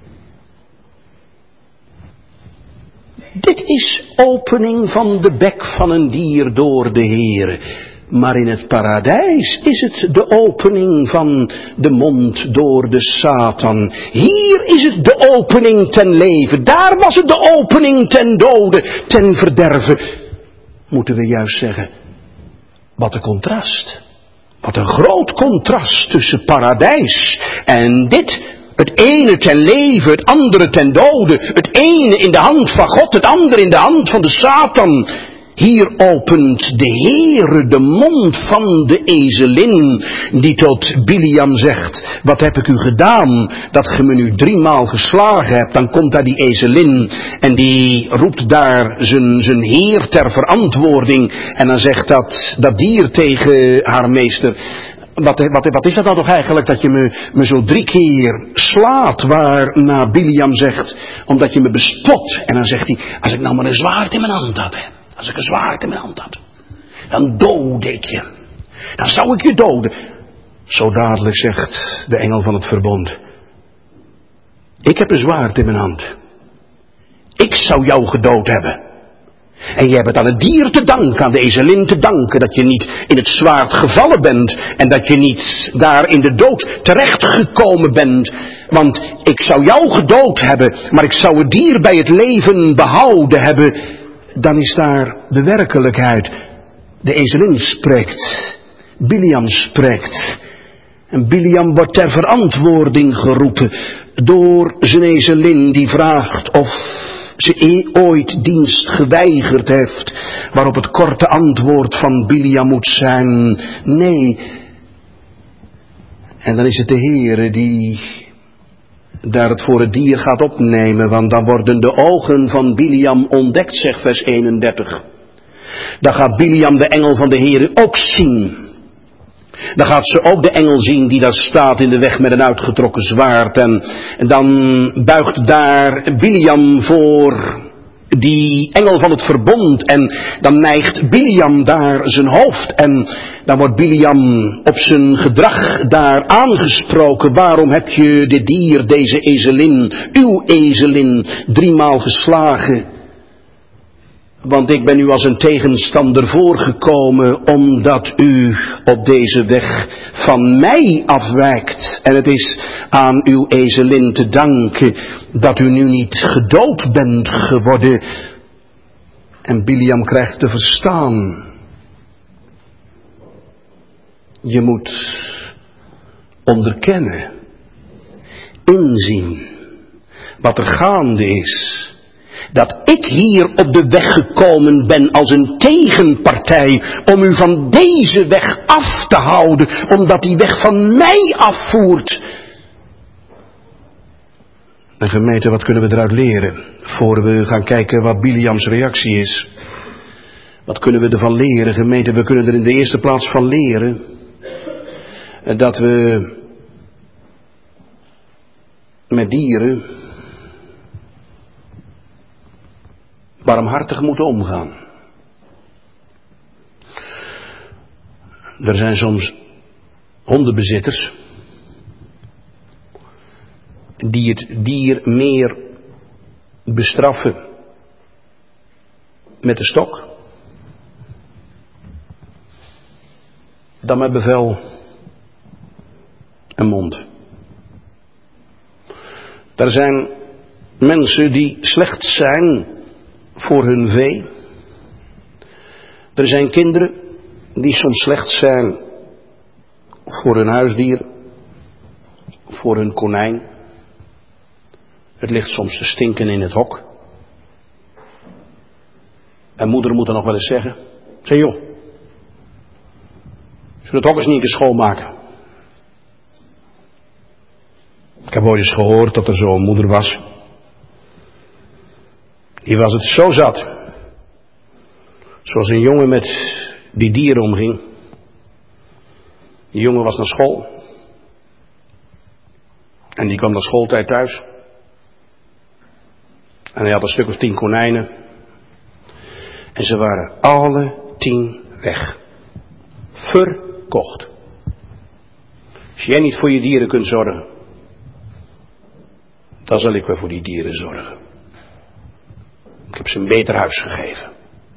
Dit is opening van de bek van een dier door de Heere. Maar in het paradijs is het de opening van de mond door de Satan. Hier is het de opening ten leven. Daar was het de opening ten dode, ten verderven. Moeten we juist zeggen, wat een contrast. Wat een groot contrast tussen paradijs en dit. Het ene ten leven, het andere ten dode. Het ene in de hand van God, het andere in de hand van de Satan. Hier opent de Heere de mond van de ezelin, die tot Bileam zegt, wat heb ik u gedaan, dat ge me nu driemaal geslagen hebt. Dan komt daar die ezelin en die roept daar zijn, zijn heer ter verantwoording. En dan zegt dat, dat dier tegen haar meester, wat, wat, wat is dat nou toch eigenlijk, dat je me, me zo drie keer slaat, waarna Bileam zegt, omdat je me bespot. En dan zegt hij, als ik nou maar een zwaard in mijn hand had, hè. Als ik een zwaard in mijn hand had, dan doodde ik je. Dan zou ik je doden. Zo dadelijk zegt de engel van het verbond. Ik heb een zwaard in mijn hand. Ik zou jou gedood hebben. En je hebt het aan het dier te danken, aan de ezelin te danken, dat je niet in het zwaard gevallen bent. En dat je niet daar in de dood terechtgekomen bent. Want ik zou jou gedood hebben, maar ik zou het dier bij het leven behouden hebben. Dan is daar de werkelijkheid. De ezelin spreekt. Bileam spreekt. En Bileam wordt ter verantwoording geroepen door zijn ezelin die vraagt of ze ooit dienst geweigerd heeft. Waarop het korte antwoord van Bileam moet zijn nee. En dan is het de Heere die daar het voor het dier gaat opnemen, want dan worden de ogen van Bileam ontdekt, zegt vers eenendertig. Dan gaat Bileam de engel van de Heere ook zien. Dan gaat ze ook de engel zien die daar staat in de weg met een uitgetrokken zwaard. En, en dan buigt daar Bileam voor die engel van het verbond. En dan neigt Bileam daar zijn hoofd. En dan wordt Bileam op zijn gedrag daar aangesproken. Waarom heb je dit dier, deze ezelin, uw ezelin, driemaal geslagen? Want ik ben u als een tegenstander voorgekomen, omdat u op deze weg van mij afwijkt. En het is aan uw ezelin te danken dat u nu niet gedood bent geworden. En Bileam krijgt te verstaan. Je moet onderkennen, inzien wat er gaande is. Dat ik hier op de weg gekomen ben als een tegenpartij om u van deze weg af te houden, omdat die weg van mij afvoert. En gemeente, wat kunnen we eruit leren? Voor we gaan kijken wat Biliams reactie is. Wat kunnen we ervan leren, gemeente? We kunnen er in de eerste plaats van leren dat we met dieren barmhartig moeten omgaan. Er zijn soms hondenbezitters die het dier meer bestraffen met de stok dan met bevel en mond. Er zijn mensen die slecht zijn voor hun vee. Er zijn kinderen die soms slecht zijn voor hun huisdier, voor hun konijn. Het ligt soms te stinken in het hok. En moeder moet dan nog wel eens zeggen, zeg joh, zullen we het hok eens niet een keer schoonmaken? Ik heb ooit eens gehoord dat er zo'n moeder was. Die was het zo zat. Zoals een jongen met die dieren omging. Die jongen was naar school. En die kwam naar schooltijd thuis. En hij had een stuk of tien konijnen. En ze waren alle tien weg. Verkocht. Als jij niet voor je dieren kunt zorgen, dan zal ik wel voor die dieren zorgen. Ik heb ze een beter huis gegeven.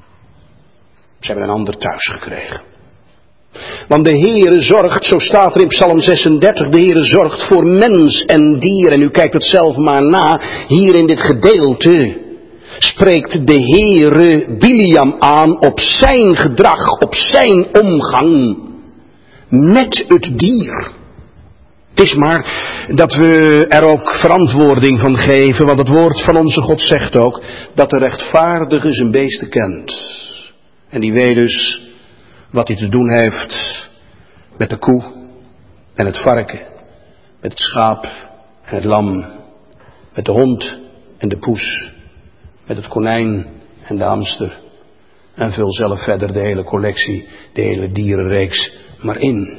Ze hebben een ander thuis gekregen. Want de Heere zorgt, zo staat er in Psalm zesendertig, de Heere zorgt voor mens en dier. En u kijkt het zelf maar na, hier in dit gedeelte spreekt de Heere Biliam aan op zijn gedrag, op zijn omgang met het dier. Het is maar dat we er ook verantwoording van geven, want het woord van onze God zegt ook dat de rechtvaardige zijn beesten kent. En die weet dus wat hij te doen heeft met de koe en het varken, met het schaap en het lam, met de hond en de poes, met het konijn en de hamster. En vul zelf verder de hele collectie, de hele dierenreeks maar in.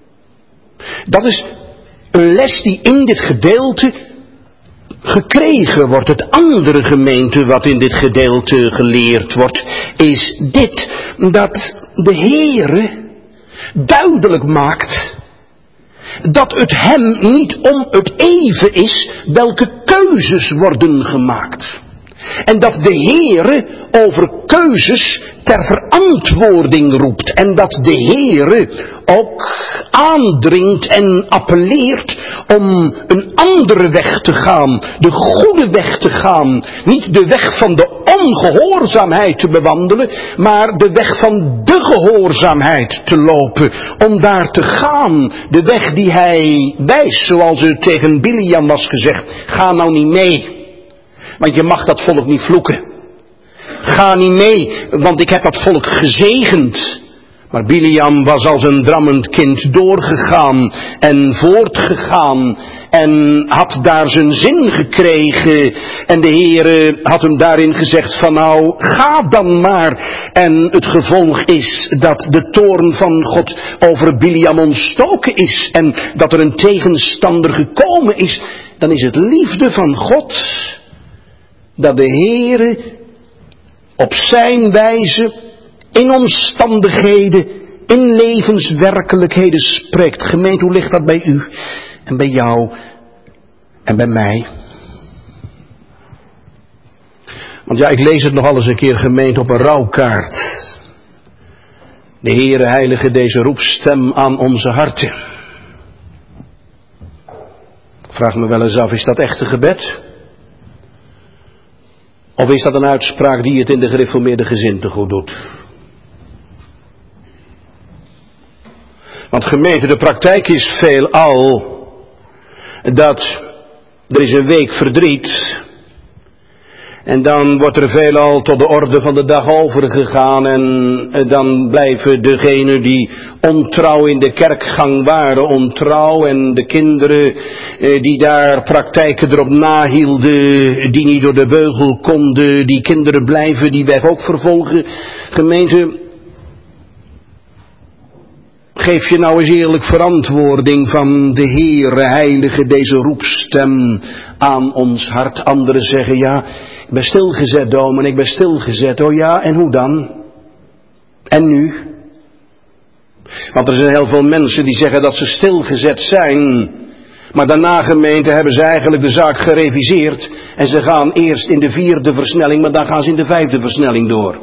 Dat is een les die in dit gedeelte gekregen wordt. Het andere gemeente wat in dit gedeelte geleerd wordt, is dit. Dat de Heere duidelijk maakt dat het hem niet om het even is welke keuzes worden gemaakt. En dat de Heere over keuzes ter verantwoording roept. En dat de Heere ook aandringt en appelleert om een andere weg te gaan. De goede weg te gaan. Niet de weg van de ongehoorzaamheid te bewandelen, maar de weg van de gehoorzaamheid te lopen. Om daar te gaan. De weg die hij wijst, zoals er tegen Biliam was gezegd. Ga nou niet mee. Want je mag dat volk niet vloeken. Ga niet mee, want ik heb dat volk gezegend. Maar Biliam was als een drammend kind doorgegaan en voortgegaan. En had daar zijn zin gekregen. En de Heere had hem daarin gezegd van nou, ga dan maar. En het gevolg is dat de toorn van God over Biliam ontstoken is. En dat er een tegenstander gekomen is. Dan is het liefde van God dat de Heere op zijn wijze in omstandigheden, in levenswerkelijkheden spreekt. Gemeente, hoe ligt dat bij u en bij jou en bij mij? Want ja, ik lees het nog eens een keer, gemeente, op een rouwkaart. De Heere Heilige deze roepstem aan onze harten. Ik vraag me wel eens af, is dat echt een gebed? Of is dat een uitspraak die het in de gereformeerde gezin te goed doet? Want gemeente, de praktijk is veelal dat Er is een week verdriet. En dan wordt er veelal tot de orde van de dag overgegaan. En dan blijven degenen die ontrouw in de kerkgang waren ontrouw. En de kinderen die daar praktijken erop nahielden, die niet door de beugel konden. Die kinderen blijven die weg ook vervolgen. Gemeente, geef je nou eens eerlijk verantwoording van de Heere Heilige, deze roepstem aan ons hart. Anderen zeggen, ja, ik ben stilgezet, dominee, ik ben stilgezet. Oh ja, en hoe dan? En nu? Want er zijn heel veel mensen die zeggen dat ze stilgezet zijn. Maar daarna, gemeente, hebben ze eigenlijk de zaak gereviseerd. En ze gaan eerst in de vierde versnelling, maar dan gaan ze in de vijfde versnelling door.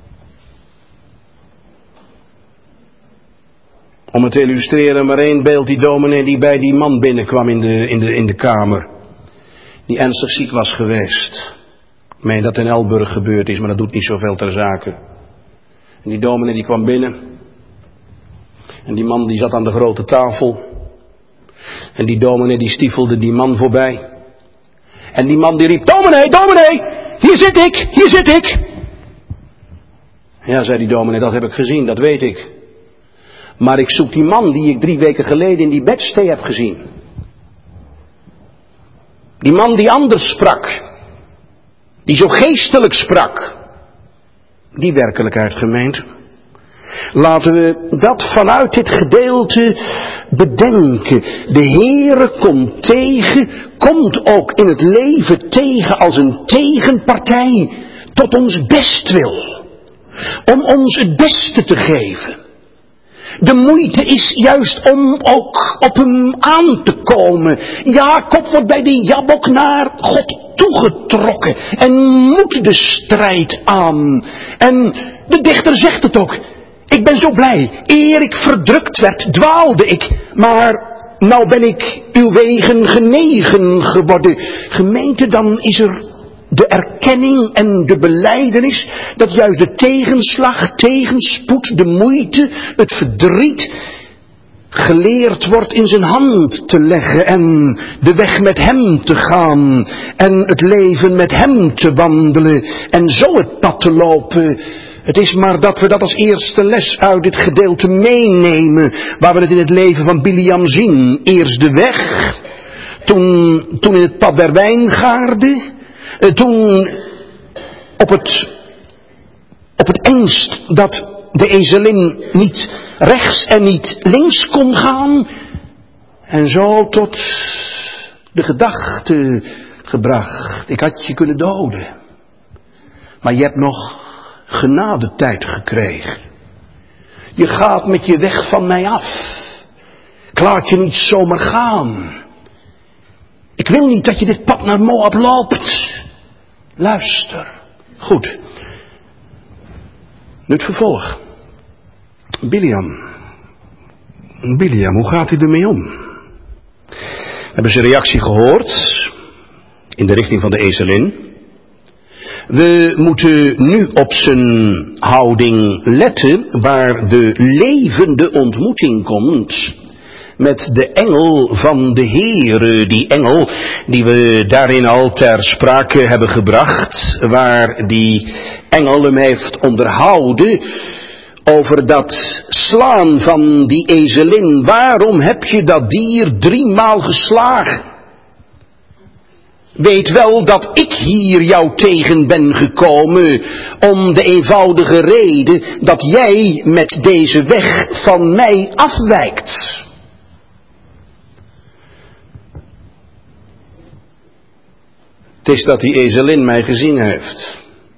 Om het te illustreren, maar één beeld, die dominee die bij die man binnenkwam in de, in de, in de kamer. Die ernstig ziek was geweest. Ik meen dat in Elburg gebeurd is, maar dat doet niet zoveel ter zake. En die dominee die kwam binnen. En die man die zat aan de grote tafel. En die dominee die stiefelde die man voorbij. En die man die riep, dominee, dominee, hier zit ik, hier zit ik. Ja, zei die dominee, dat heb ik gezien, dat weet ik. Maar ik zoek die man die ik drie weken geleden in die bedstee heb gezien. Die man die anders sprak. Die zo geestelijk sprak. Die werkelijkheid, gemeente. Laten we dat vanuit dit gedeelte bedenken. De Heere komt tegen, komt ook in het leven tegen als een tegenpartij. Tot ons bestwil. Om ons het beste te geven. De moeite is juist om ook op hem aan te komen. Jacob wordt bij de Jabok naar God toegetrokken en moet de strijd aan. En de dichter zegt het ook. Ik ben zo blij. Eer ik verdrukt werd, dwaalde ik. Maar nou ben ik uw wegen genegen geworden. Gemeente, dan is er de erkenning en de belijdenis dat juist de tegenslag, tegenspoed, de moeite, het verdriet geleerd wordt in zijn hand te leggen en de weg met hem te gaan en het leven met hem te wandelen en zo het pad te lopen. Het is maar dat we dat als eerste les uit dit gedeelte meenemen, waar we het in het leven van Biliam zien. Eerst de weg, toen, toen in het pad der wijngaarden, toen op het, op het engst dat de ezelin niet rechts en niet links kon gaan. En zo tot de gedachte gebracht. Ik had je kunnen doden. Maar je hebt nog genadetijd gekregen. Je gaat met je weg van mij af. Ik laat je niet zomaar gaan. Ik wil niet dat je dit pad naar Moab loopt. Luister. Goed. Nu het vervolg. Biliam. Biliam, hoe gaat hij ermee om? We hebben zijn reactie gehoord. In de richting van de ezelin. We moeten nu op zijn houding letten. Waar de levende ontmoeting komt. Met de engel van de Heere, die engel die we daarin al ter sprake hebben gebracht, waar die engel hem heeft onderhouden over dat slaan van die ezelin. Waarom heb je dat dier driemaal geslagen? Weet wel dat ik hier jou tegen ben gekomen om de eenvoudige reden dat jij met deze weg van mij afwijkt. Het is dat die ezelin mij gezien heeft.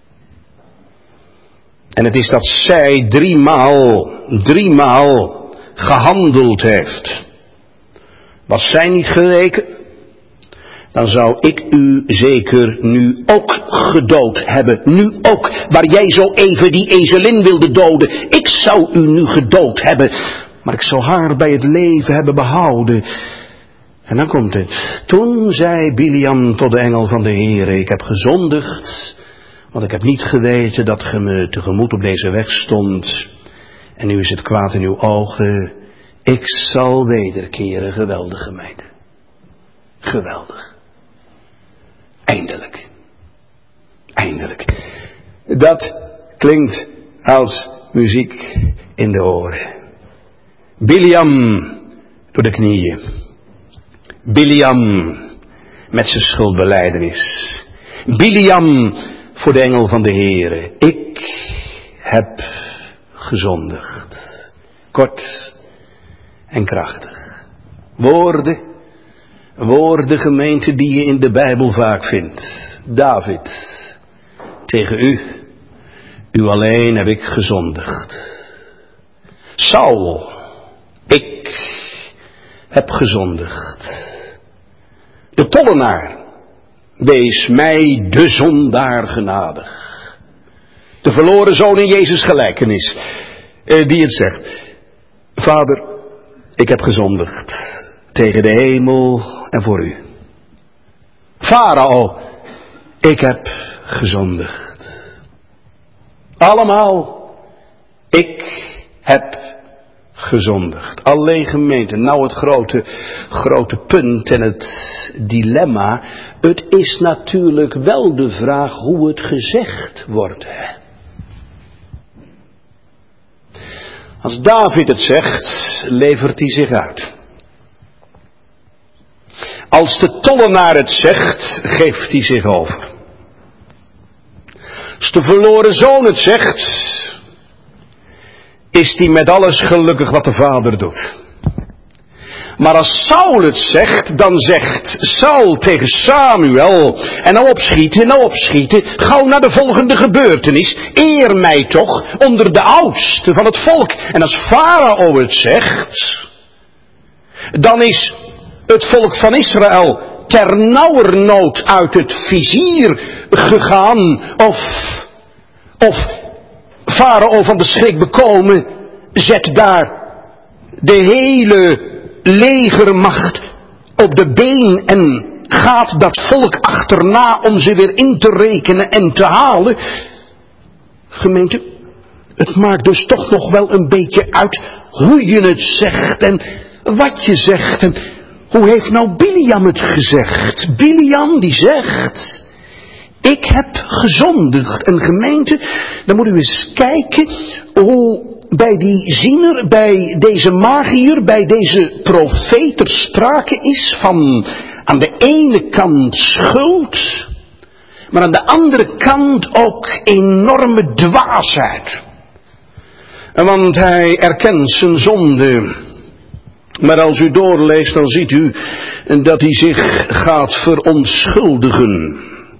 En het is dat zij driemaal, driemaal gehandeld heeft. Was zij niet geweken, dan zou ik u zeker nu ook gedood hebben. Nu ook, waar jij zo even die ezelin wilde doden. Ik zou u nu gedood hebben, maar ik zou haar bij het leven hebben behouden. En dan komt het. Toen zei Biliam tot de engel van de Heere, ik heb gezondigd, want ik heb niet geweten dat ge me tegemoet op deze weg stond. En nu is het kwaad in uw ogen. Ik zal wederkeren, geweldige meid. Geweldig. Dat klinkt als muziek in de oren. Biliam door de knieën. Biliam met zijn schuldbelijdenis. Biliam voor de engel van de Heere. Ik heb gezondigd. Kort en krachtig. Woorden, woorden gemeente die je in de Bijbel vaak vindt. David, tegen u, u alleen heb ik gezondigd. Saul, ik heb gezondigd. De tollenaar, wees mij de zondaar genadig. De verloren zoon in Jezus gelijkenis, eh, die het zegt. Vader, ik heb gezondigd tegen de hemel en voor u. Farao, ik heb gezondigd. Allemaal, ik heb gezondigd. Alleen gemeente, nou het grote, grote punt en het dilemma. Het is natuurlijk wel de vraag hoe het gezegd wordt. Hè? Als David het zegt, levert hij zich uit. Als de tollenaar het zegt, geeft hij zich over. Als de verloren zoon het zegt, is hij met alles gelukkig wat de vader doet. Maar als Saul het zegt, dan zegt Saul tegen Samuel, en nou opschieten, nou opschieten, gauw naar de volgende gebeurtenis, eer mij toch onder de oudste van het volk. En als Farao het zegt, dan is het volk van Israël ternauwernood uit het vizier gegaan, of, of Farao van de schrik bekomen, zet daar de hele legermacht op de been en gaat dat volk achterna om ze weer in te rekenen en te halen. Gemeente, het maakt dus toch nog wel een beetje uit hoe je het zegt en wat je zegt. En hoe heeft nou Biliam het gezegd? Biliam die zegt, ik heb gezondigd. En gemeente, dan moet u eens kijken hoe bij die ziener, bij deze magier, bij deze profeet er sprake is van aan de ene kant schuld, maar aan de andere kant ook enorme dwaasheid. Want hij erkent zijn zonde. Maar als u doorleest, dan ziet u dat hij zich gaat verontschuldigen.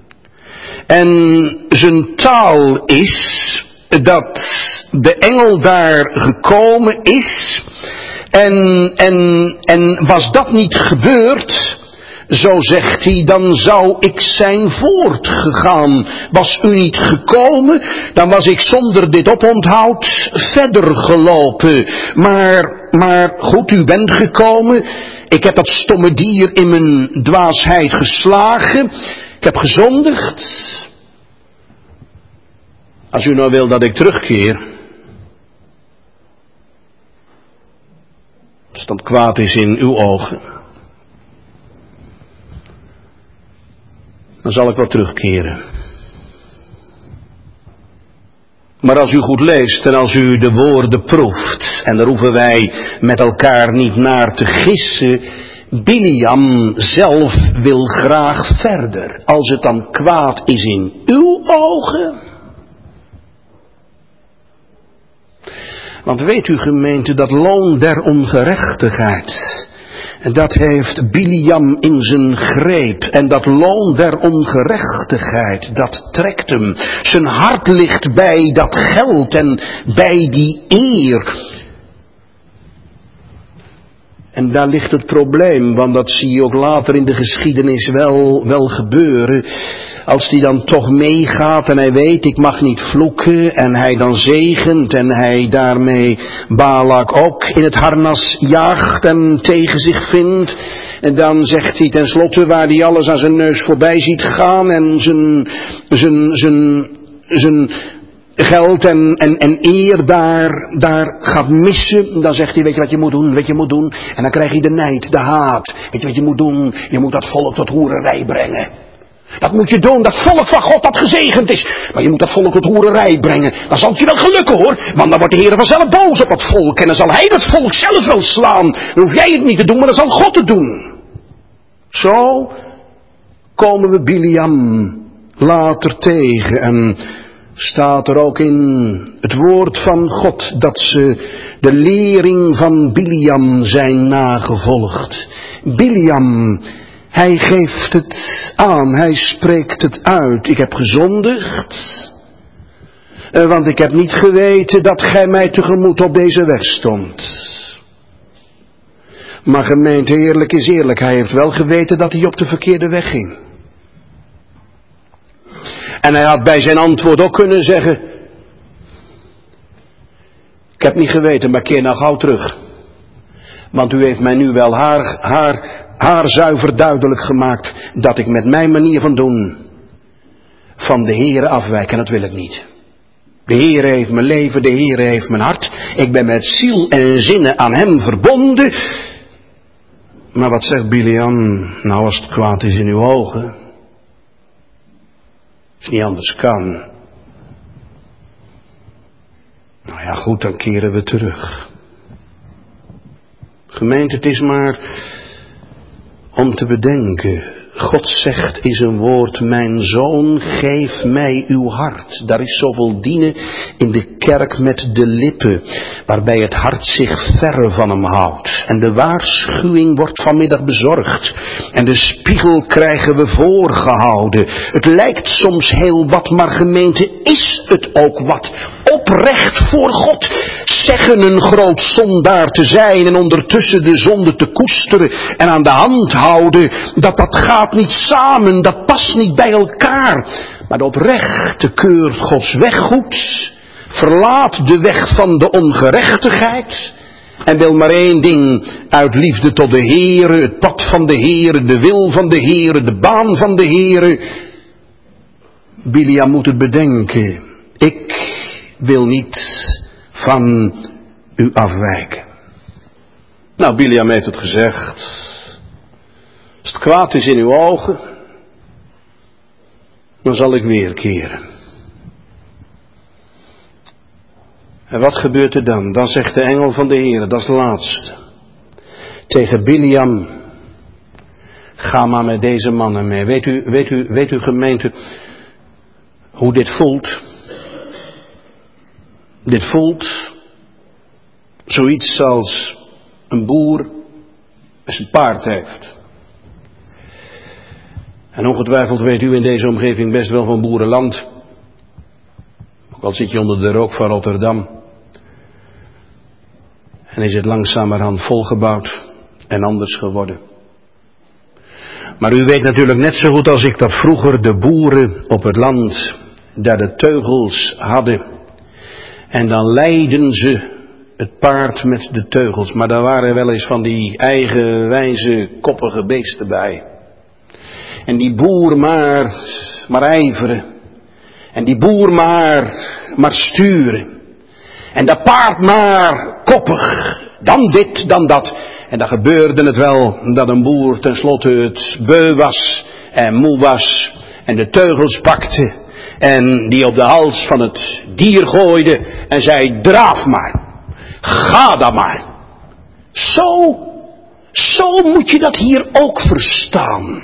En zijn taal is dat de engel daar gekomen is. En, en, en was dat niet gebeurd, zo zegt hij, dan zou ik zijn voortgegaan. Was u niet gekomen, dan was ik zonder dit oponthoud verder gelopen. Maar, maar goed, u bent gekomen. Ik heb dat stomme dier in mijn dwaasheid geslagen. Ik heb gezondigd. Als u nou wil dat ik terugkeer, als dat kwaad is in uw ogen, dan zal ik wel terugkeren. Maar als u goed leest en als u de woorden proeft, en daar hoeven wij met elkaar niet naar te gissen, Biliam zelf wil graag verder. Als het dan kwaad is in uw ogen. Want weet u gemeente, dat loon der ongerechtigheid, dat heeft Biliam in zijn greep. En dat loon der ongerechtigheid, dat trekt hem. Zijn hart ligt bij dat geld en bij die eer. En daar ligt het probleem, want dat zie je ook later in de geschiedenis wel, wel gebeuren. Als die dan toch meegaat en hij weet, ik mag niet vloeken, en hij dan zegent en hij daarmee Balak ook in het harnas jaagt en tegen zich vindt. En dan zegt hij tenslotte, waar hij alles aan zijn neus voorbij ziet gaan en zijn, zijn, zijn, zijn geld en, en, en eer daar, daar gaat missen, dan zegt hij, weet je wat je moet doen, weet je wat je moet doen. En dan krijg je de nijd, de haat. Weet je wat je moet doen? Je moet dat volk tot hoererij brengen. Dat moet je doen, dat volk van God dat gezegend is. Maar je moet dat volk tot hoererij brengen. Dan zal het je wel gelukken hoor. Want dan wordt de Heer vanzelf boos op het volk. En dan zal hij dat volk zelf wel slaan. Dan hoef jij het niet te doen, maar dan zal God het doen. Zo komen we Biliam later tegen. En staat er ook in het woord van God dat ze de lering van Biliam zijn nagevolgd. Biliam, hij geeft het aan, hij spreekt het uit. Ik heb gezondigd, want ik heb niet geweten dat gij mij tegemoet op deze weg stond. Maar gemeente, eerlijk is eerlijk, hij heeft wel geweten dat hij op de verkeerde weg ging. En hij had bij zijn antwoord ook kunnen zeggen, ik heb niet geweten, maar keer nou gauw terug. Want u heeft mij nu wel haar, haar, haar zuiver duidelijk gemaakt dat ik met mijn manier van doen van de Heere afwijk. En dat wil ik niet. De Heere heeft mijn leven, de Heere heeft mijn hart. Ik ben met ziel en zinnen aan hem verbonden. Maar wat zegt Biliam? Nou, als het kwaad is in uw ogen, als het niet anders kan. Nou ja, goed, dan keren we terug. Gemeente, het is maar om te bedenken. God zegt in zijn woord, mijn zoon, geef mij uw hart. Daar is zoveel dienen in de kerk met de lippen, waarbij het hart zich verre van hem houdt. En de waarschuwing wordt vanmiddag bezorgd. En de spiegel krijgen we voorgehouden. Het lijkt soms heel wat, maar gemeente, is het ook wat? Oprecht voor God zeggen een groot zondaar te zijn en ondertussen de zonde te koesteren en aan de hand houden, dat dat gaat niet samen, dat past niet bij elkaar. Maar de oprechte keurt Gods weg goed, verlaat de weg van de ongerechtigheid en wil maar één ding, uit liefde tot de Heere, het pad van de Heere, de wil van de Heere, de baan van de Heere. Biliam moet het bedenken, ik wil niet van u afwijken. Nou, Biliam heeft het gezegd. Als het kwaad is in uw ogen, dan zal ik weerkeren. En wat gebeurt er dan? Dan zegt de engel van de Heer, dat is de laatste, tegen Biliam, ga maar met deze mannen mee. Weet u, weet u, weet u gemeente, hoe dit voelt? Dit voelt zoiets als een boer als een paard heeft. En ongetwijfeld weet u in deze omgeving best wel van boerenland. Ook al zit je onder de rook van Rotterdam. En is het langzamerhand volgebouwd en anders geworden. Maar u weet natuurlijk net zo goed als ik dat vroeger de boeren op het land daar de teugels hadden. En dan leidden ze het paard met de teugels. Maar daar waren wel eens van die eigenwijze koppige beesten bij. En die boer maar, maar ijveren. En die boer maar, maar sturen. En dat paard maar koppig. Dan dit, dan dat. En dan gebeurde het wel dat een boer tenslotte het beu was en moe was. En de teugels pakte. En die op de hals van het dier gooide. En zei, draaf maar. Ga dan maar. Zo, zo moet je dat hier ook verstaan.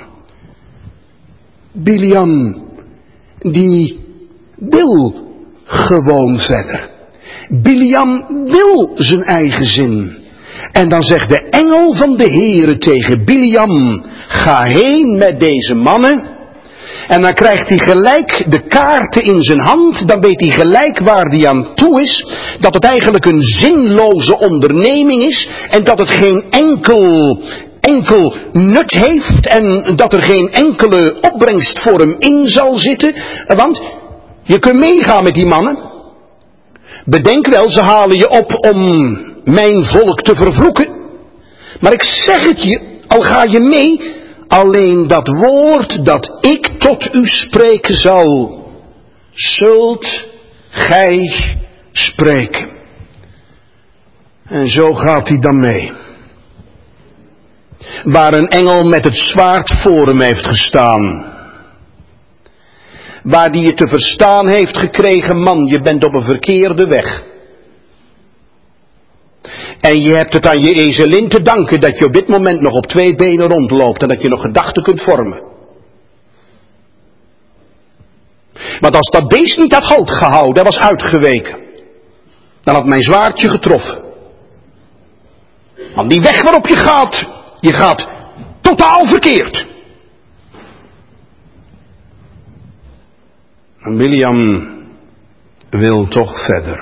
Biliam, die wil gewoon verder. Biliam wil zijn eigen zin. En dan zegt de engel van de Heere tegen Biliam, ga heen met deze mannen. En dan krijgt hij gelijk de kaarten in zijn hand. Dan weet hij gelijk waar hij aan toe is. Dat het eigenlijk een zinloze onderneming is. En dat het geen enkel, enkel nut heeft. En dat er geen enkele opbrengst voor hem in zal zitten. Want je kunt meegaan met die mannen. Bedenk wel, ze halen je op om mijn volk te vervloeken. Maar ik zeg het je, al ga je mee, alleen dat woord dat ik tot u spreken zal, zult gij spreken. En zo gaat hij dan mee. Waar een engel met het zwaard voor hem heeft gestaan. Waar die je te verstaan heeft gekregen, man, je bent op een verkeerde weg. En je hebt het aan je ezelin te danken dat je op dit moment nog op twee benen rondloopt en dat je nog gedachten kunt vormen. Want als dat beest niet had halt gehouden, was uitgeweken, dan had mijn zwaardje getroffen. Want die weg waarop je gaat, je gaat totaal verkeerd. En Bileam wil toch verder.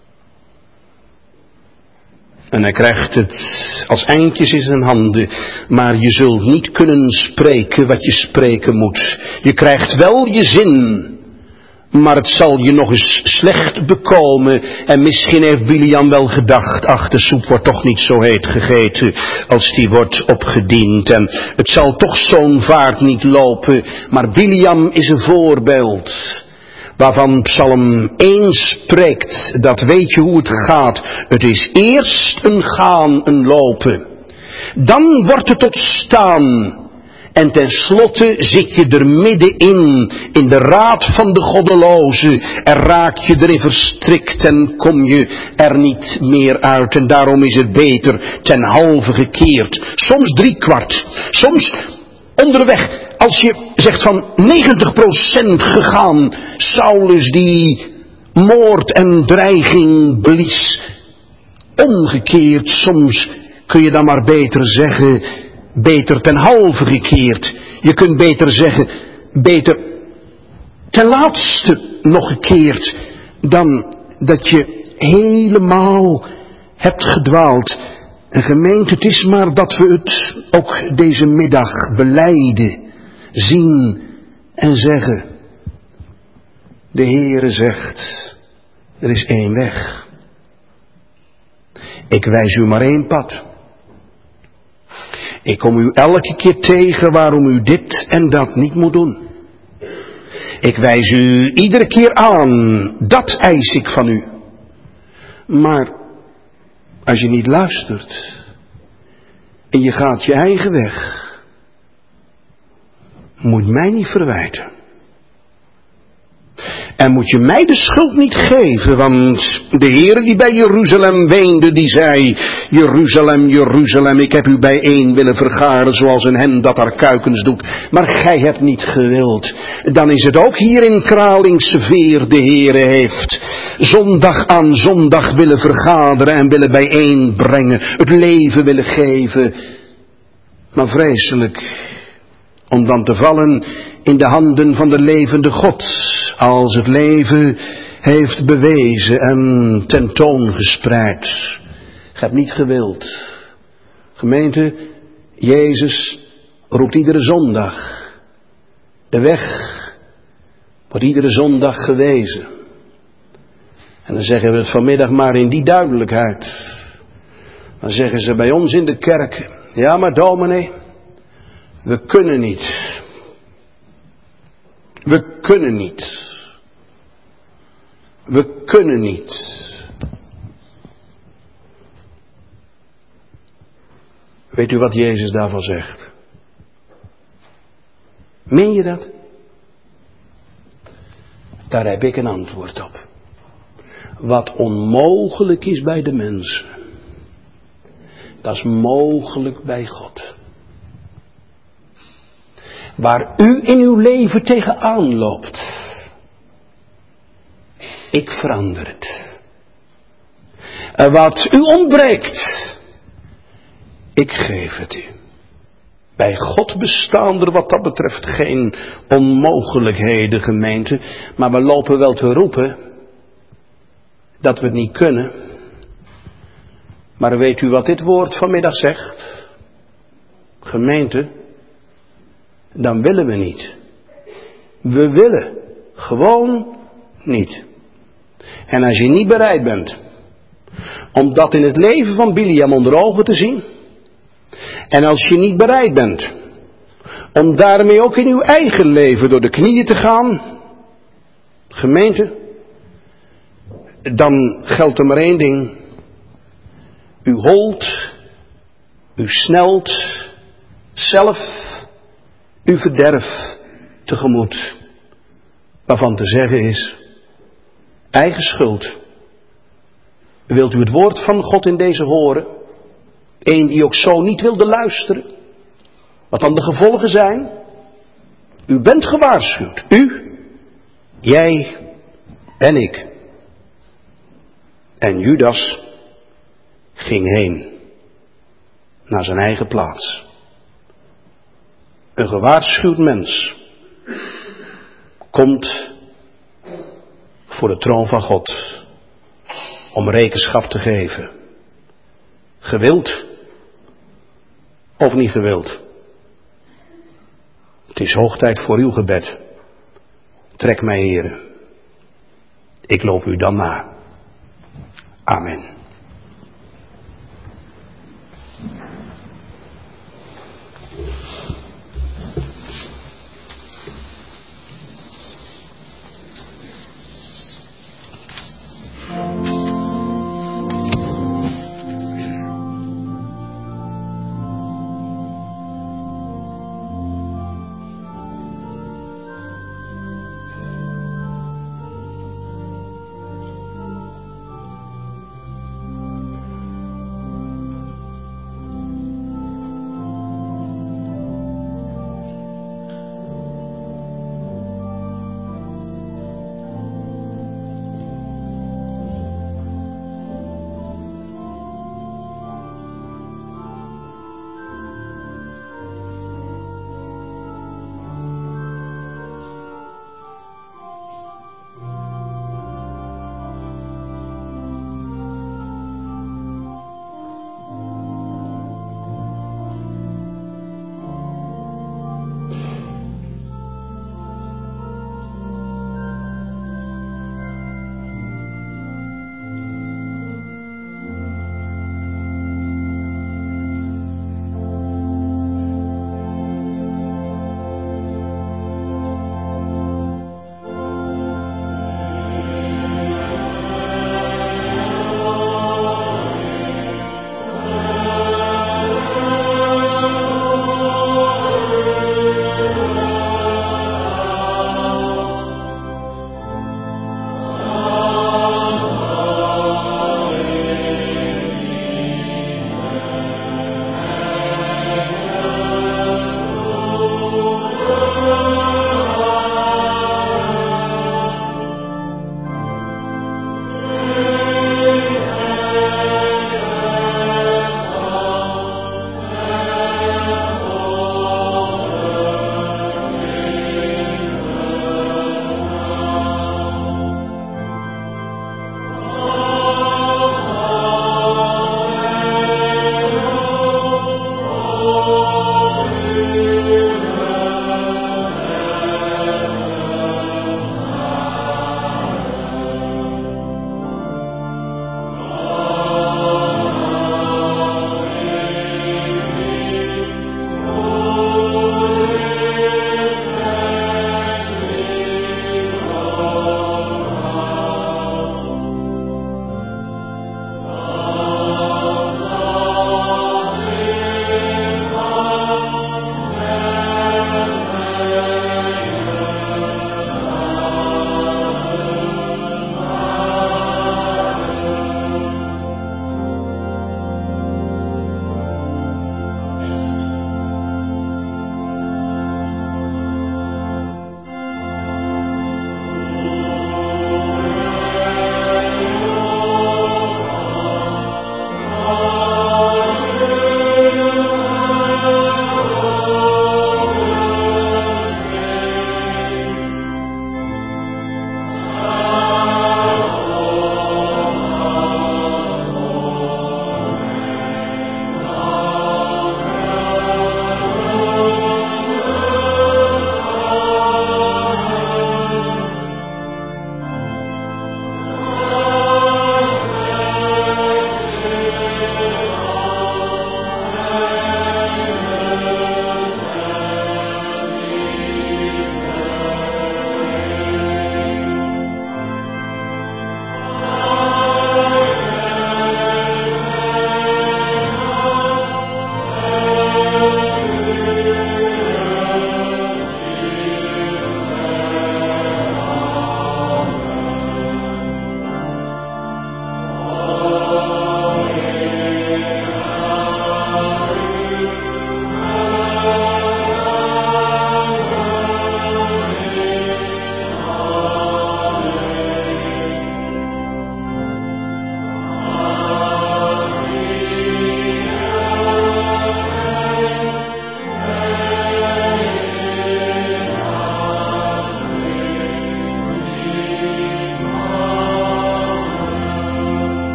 En hij krijgt het als eindjes in zijn handen. Maar je zult niet kunnen spreken wat je spreken moet. Je krijgt wel je zin. Maar het zal je nog eens slecht bekomen. En misschien heeft Bileam wel gedacht, ach, de soep wordt toch niet zo heet gegeten als die wordt opgediend. En het zal toch zo'n vaart niet lopen. Maar Bileam is een voorbeeld waarvan Psalm één spreekt. Dat weet je hoe het gaat. Het is eerst een gaan, een lopen. Dan wordt het tot staan. En tenslotte zit je er middenin, in de raad van de goddelozen. En raak je erin verstrikt en kom je er niet meer uit. En daarom is het beter ten halve gekeerd. Soms driekwart. Soms onderweg, als je zegt van negentig procent gegaan. Saulus die moord en dreiging blies. Omgekeerd, soms kun je dan maar beter zeggen, beter ten halve gekeerd. Je kunt beter zeggen, beter ten laatste nog gekeerd, dan dat je helemaal hebt gedwaald. En gemeente, het is maar dat we het ook deze middag belijden, zien en zeggen. De Heere zegt, er is één weg. Ik wijs u maar één pad. Ik kom u elke keer tegen waarom u dit en dat niet moet doen. Ik wijs u iedere keer aan, dat eis ik van u. Maar als je niet luistert en je gaat je eigen weg, moet mij niet verwijten. En moet je mij de schuld niet geven, want de Heer die bij Jeruzalem weende, die zei, Jeruzalem, Jeruzalem, ik heb u bijeen willen vergaren zoals een hen dat haar kuikens doet, maar gij hebt niet gewild. Dan is het ook hier in Kralingse Veer, de Heere heeft zondag aan zondag willen vergaderen en willen bijeenbrengen, het leven willen geven, maar vreselijk, om dan te vallen in de handen van de levende God, als het leven heeft bewezen en tentoongespreid. Ik heb niet gewild. Gemeente, Jezus roept iedere zondag. De weg wordt iedere zondag gewezen. En dan zeggen we het vanmiddag maar in die duidelijkheid. Dan zeggen ze bij ons in de kerk, ja maar dominee, we kunnen niet. We kunnen niet. We kunnen niet. Weet u wat Jezus daarvan zegt? Meen je dat? Daar heb ik een antwoord op. Wat onmogelijk is bij de mensen, dat is mogelijk bij God. Waar u in uw leven tegenaan loopt, ik verander het. En wat u ontbreekt, ik geef het u. Bij God bestaan er wat dat betreft geen onmogelijkheden, gemeente. Maar we lopen wel te roepen dat we het niet kunnen. Maar weet u wat dit woord vanmiddag zegt? Gemeente, dan willen we niet. We willen gewoon niet. En als je niet bereid bent om dat in het leven van Bileam onder ogen te zien, en als je niet bereid bent om daarmee ook in uw eigen leven door de knieën te gaan, gemeente, dan geldt er maar één ding. U holt, u snelt zelf uw verderf tegemoet. waarvan te zeggen is, eigen schuld. Wilt u het woord van God in deze horen? Eén die ook zo niet wilde luisteren. Wat dan de gevolgen zijn? U bent gewaarschuwd. U, jij en ik. En Judas ging heen naar zijn eigen plaats. Een gewaarschuwd mens komt voor de troon van God om rekenschap te geven. Gewild of niet gewild. Het is hoog tijd voor uw gebed. Trek mij, Heere. Ik loop u dan na. Amen.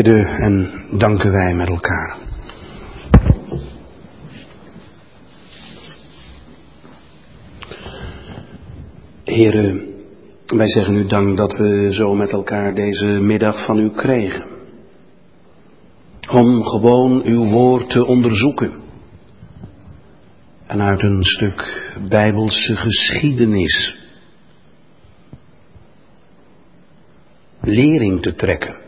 bidden en danken wij met elkaar. Heere, wij zeggen u dank dat we zo met elkaar deze middag van u kregen. Om gewoon uw woord te onderzoeken. En uit een stuk Bijbelse geschiedenis lering te trekken.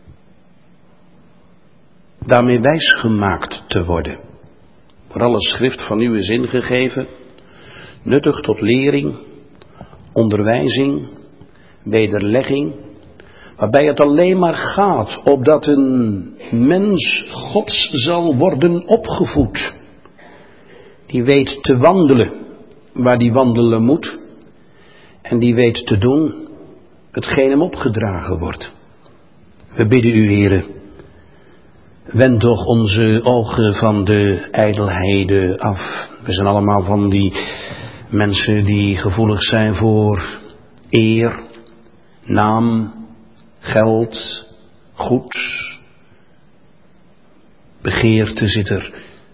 Daarmee wijsgemaakt te worden. Voor alle schrift van u is ingegeven, nuttig tot lering, onderwijzing, wederlegging, waarbij het alleen maar gaat opdat een mens Gods zal worden opgevoed. Die weet te wandelen waar die wandelen moet en die weet te doen hetgeen hem opgedragen wordt. We bidden u, Heere, wend toch onze ogen van de ijdelheden af. We zijn allemaal van die mensen die gevoelig zijn voor eer, naam, geld, goed. Begeerte zit er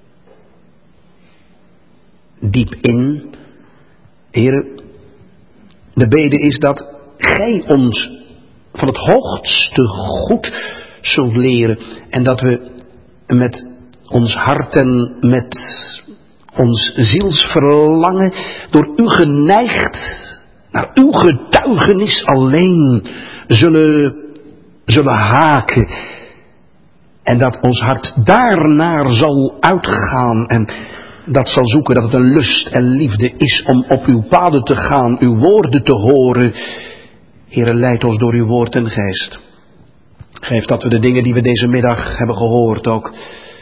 diep in. Heere, de bede is dat gij ons van het hoogste goed zult leren en dat we met ons hart en met ons zielsverlangen door u geneigd naar uw getuigenis alleen zullen, zullen haken en dat ons hart daarnaar zal uitgaan en dat zal zoeken dat het een lust en liefde is om op uw paden te gaan, uw woorden te horen. Heere, leid ons door uw woord en geest. Geef dat we de dingen die we deze middag hebben gehoord ook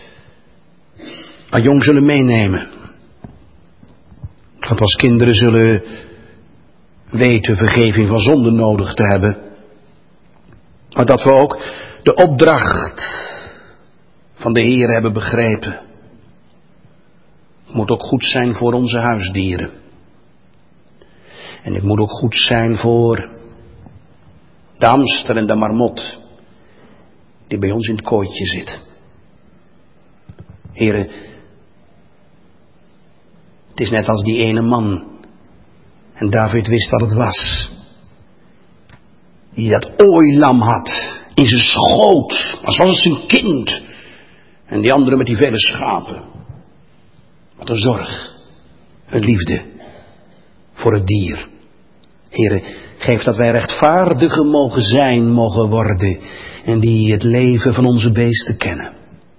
aan jong zullen meenemen. Dat we als kinderen zullen weten vergeving van zonde nodig te hebben. Maar dat we ook de opdracht van de Heer hebben begrepen. Het moet ook goed zijn voor onze huisdieren. En het moet ook goed zijn voor de hamster en de marmot die bij ons in het kooitje zit. Heren, het is net als die ene man. En David wist wat het was. Die dat ooilam had in zijn schoot. Als was het zijn kind. En die andere met die vele schapen. Wat een zorg. Een liefde. Voor het dier. Heren, geef dat wij rechtvaardigen mogen zijn, mogen worden. En die het leven van onze beesten kennen.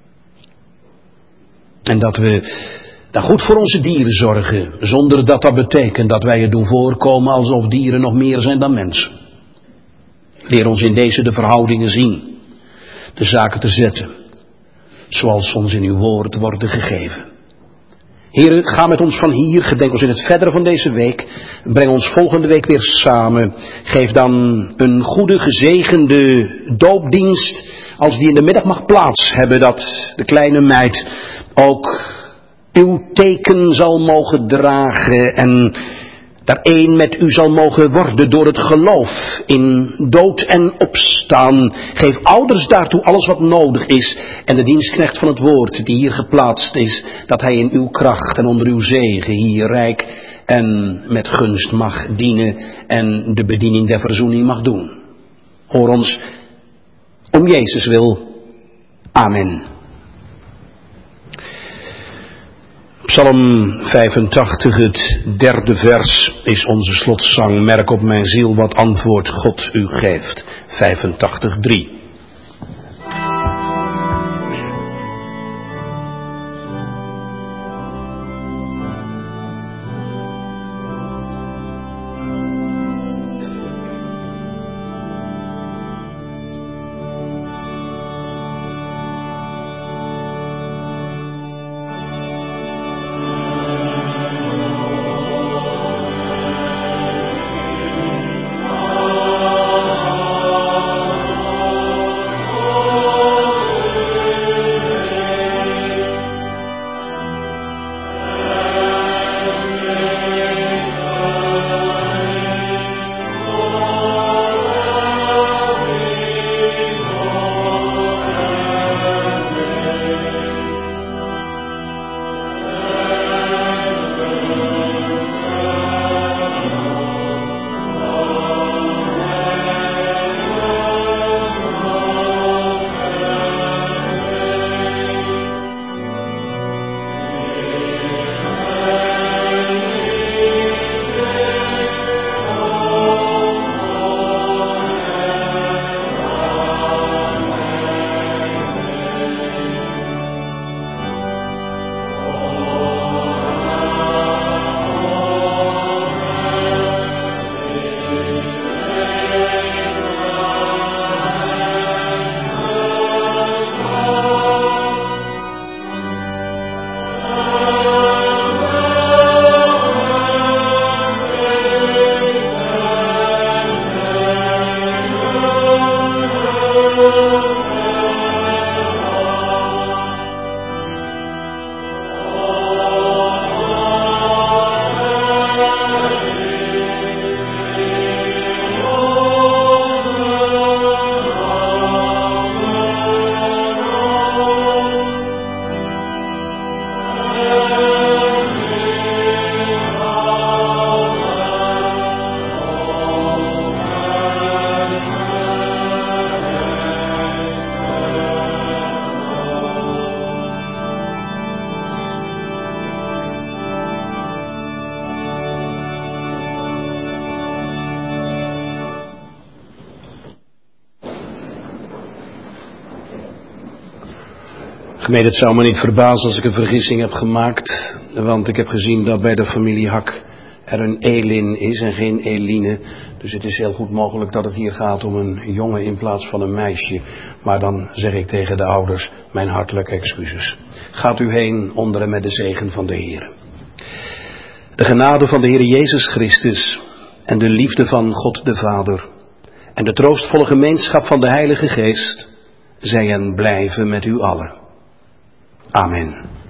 En dat we daar goed voor onze dieren zorgen. Zonder dat dat betekent dat wij het doen voorkomen alsof dieren nog meer zijn dan mensen. Leer ons in deze de verhoudingen zien. De zaken te zetten. Zoals ons in uw woord worden gegeven. Heren, ga met ons van hier, gedenk ons in het verdere van deze week. Breng ons volgende week weer samen. Geef dan een goede, gezegende doopdienst. Als die in de middag mag plaats hebben, dat de kleine meid ook uw teken zal mogen dragen. En daar één met u zal mogen worden door het geloof in dood en opstaan. Geef ouders daartoe alles wat nodig is. En de dienstknecht van het woord die hier geplaatst is, dat hij in uw kracht en onder uw zegen hier rijk en met gunst mag dienen en de bediening der verzoening mag doen. Hoor ons om Jezus wil. Amen. Psalm vijfentachtig, het derde vers, is onze slotzang. Merk op mijn ziel wat antwoord God u geeft. vijfentachtig, drie. Gemeente, het zou me niet verbazen als ik een vergissing heb gemaakt, want ik heb gezien dat bij de familie Hak er een Elin is en geen Eline. Dus het is heel goed mogelijk dat het hier gaat om een jongen in plaats van een meisje. Maar dan zeg ik tegen de ouders mijn hartelijke excuses. Gaat u heen onder en met de zegen van de Heer. De genade van de Heer Jezus Christus en de liefde van God de Vader en de troostvolle gemeenschap van de Heilige Geest zij en blijven met u allen. Amen.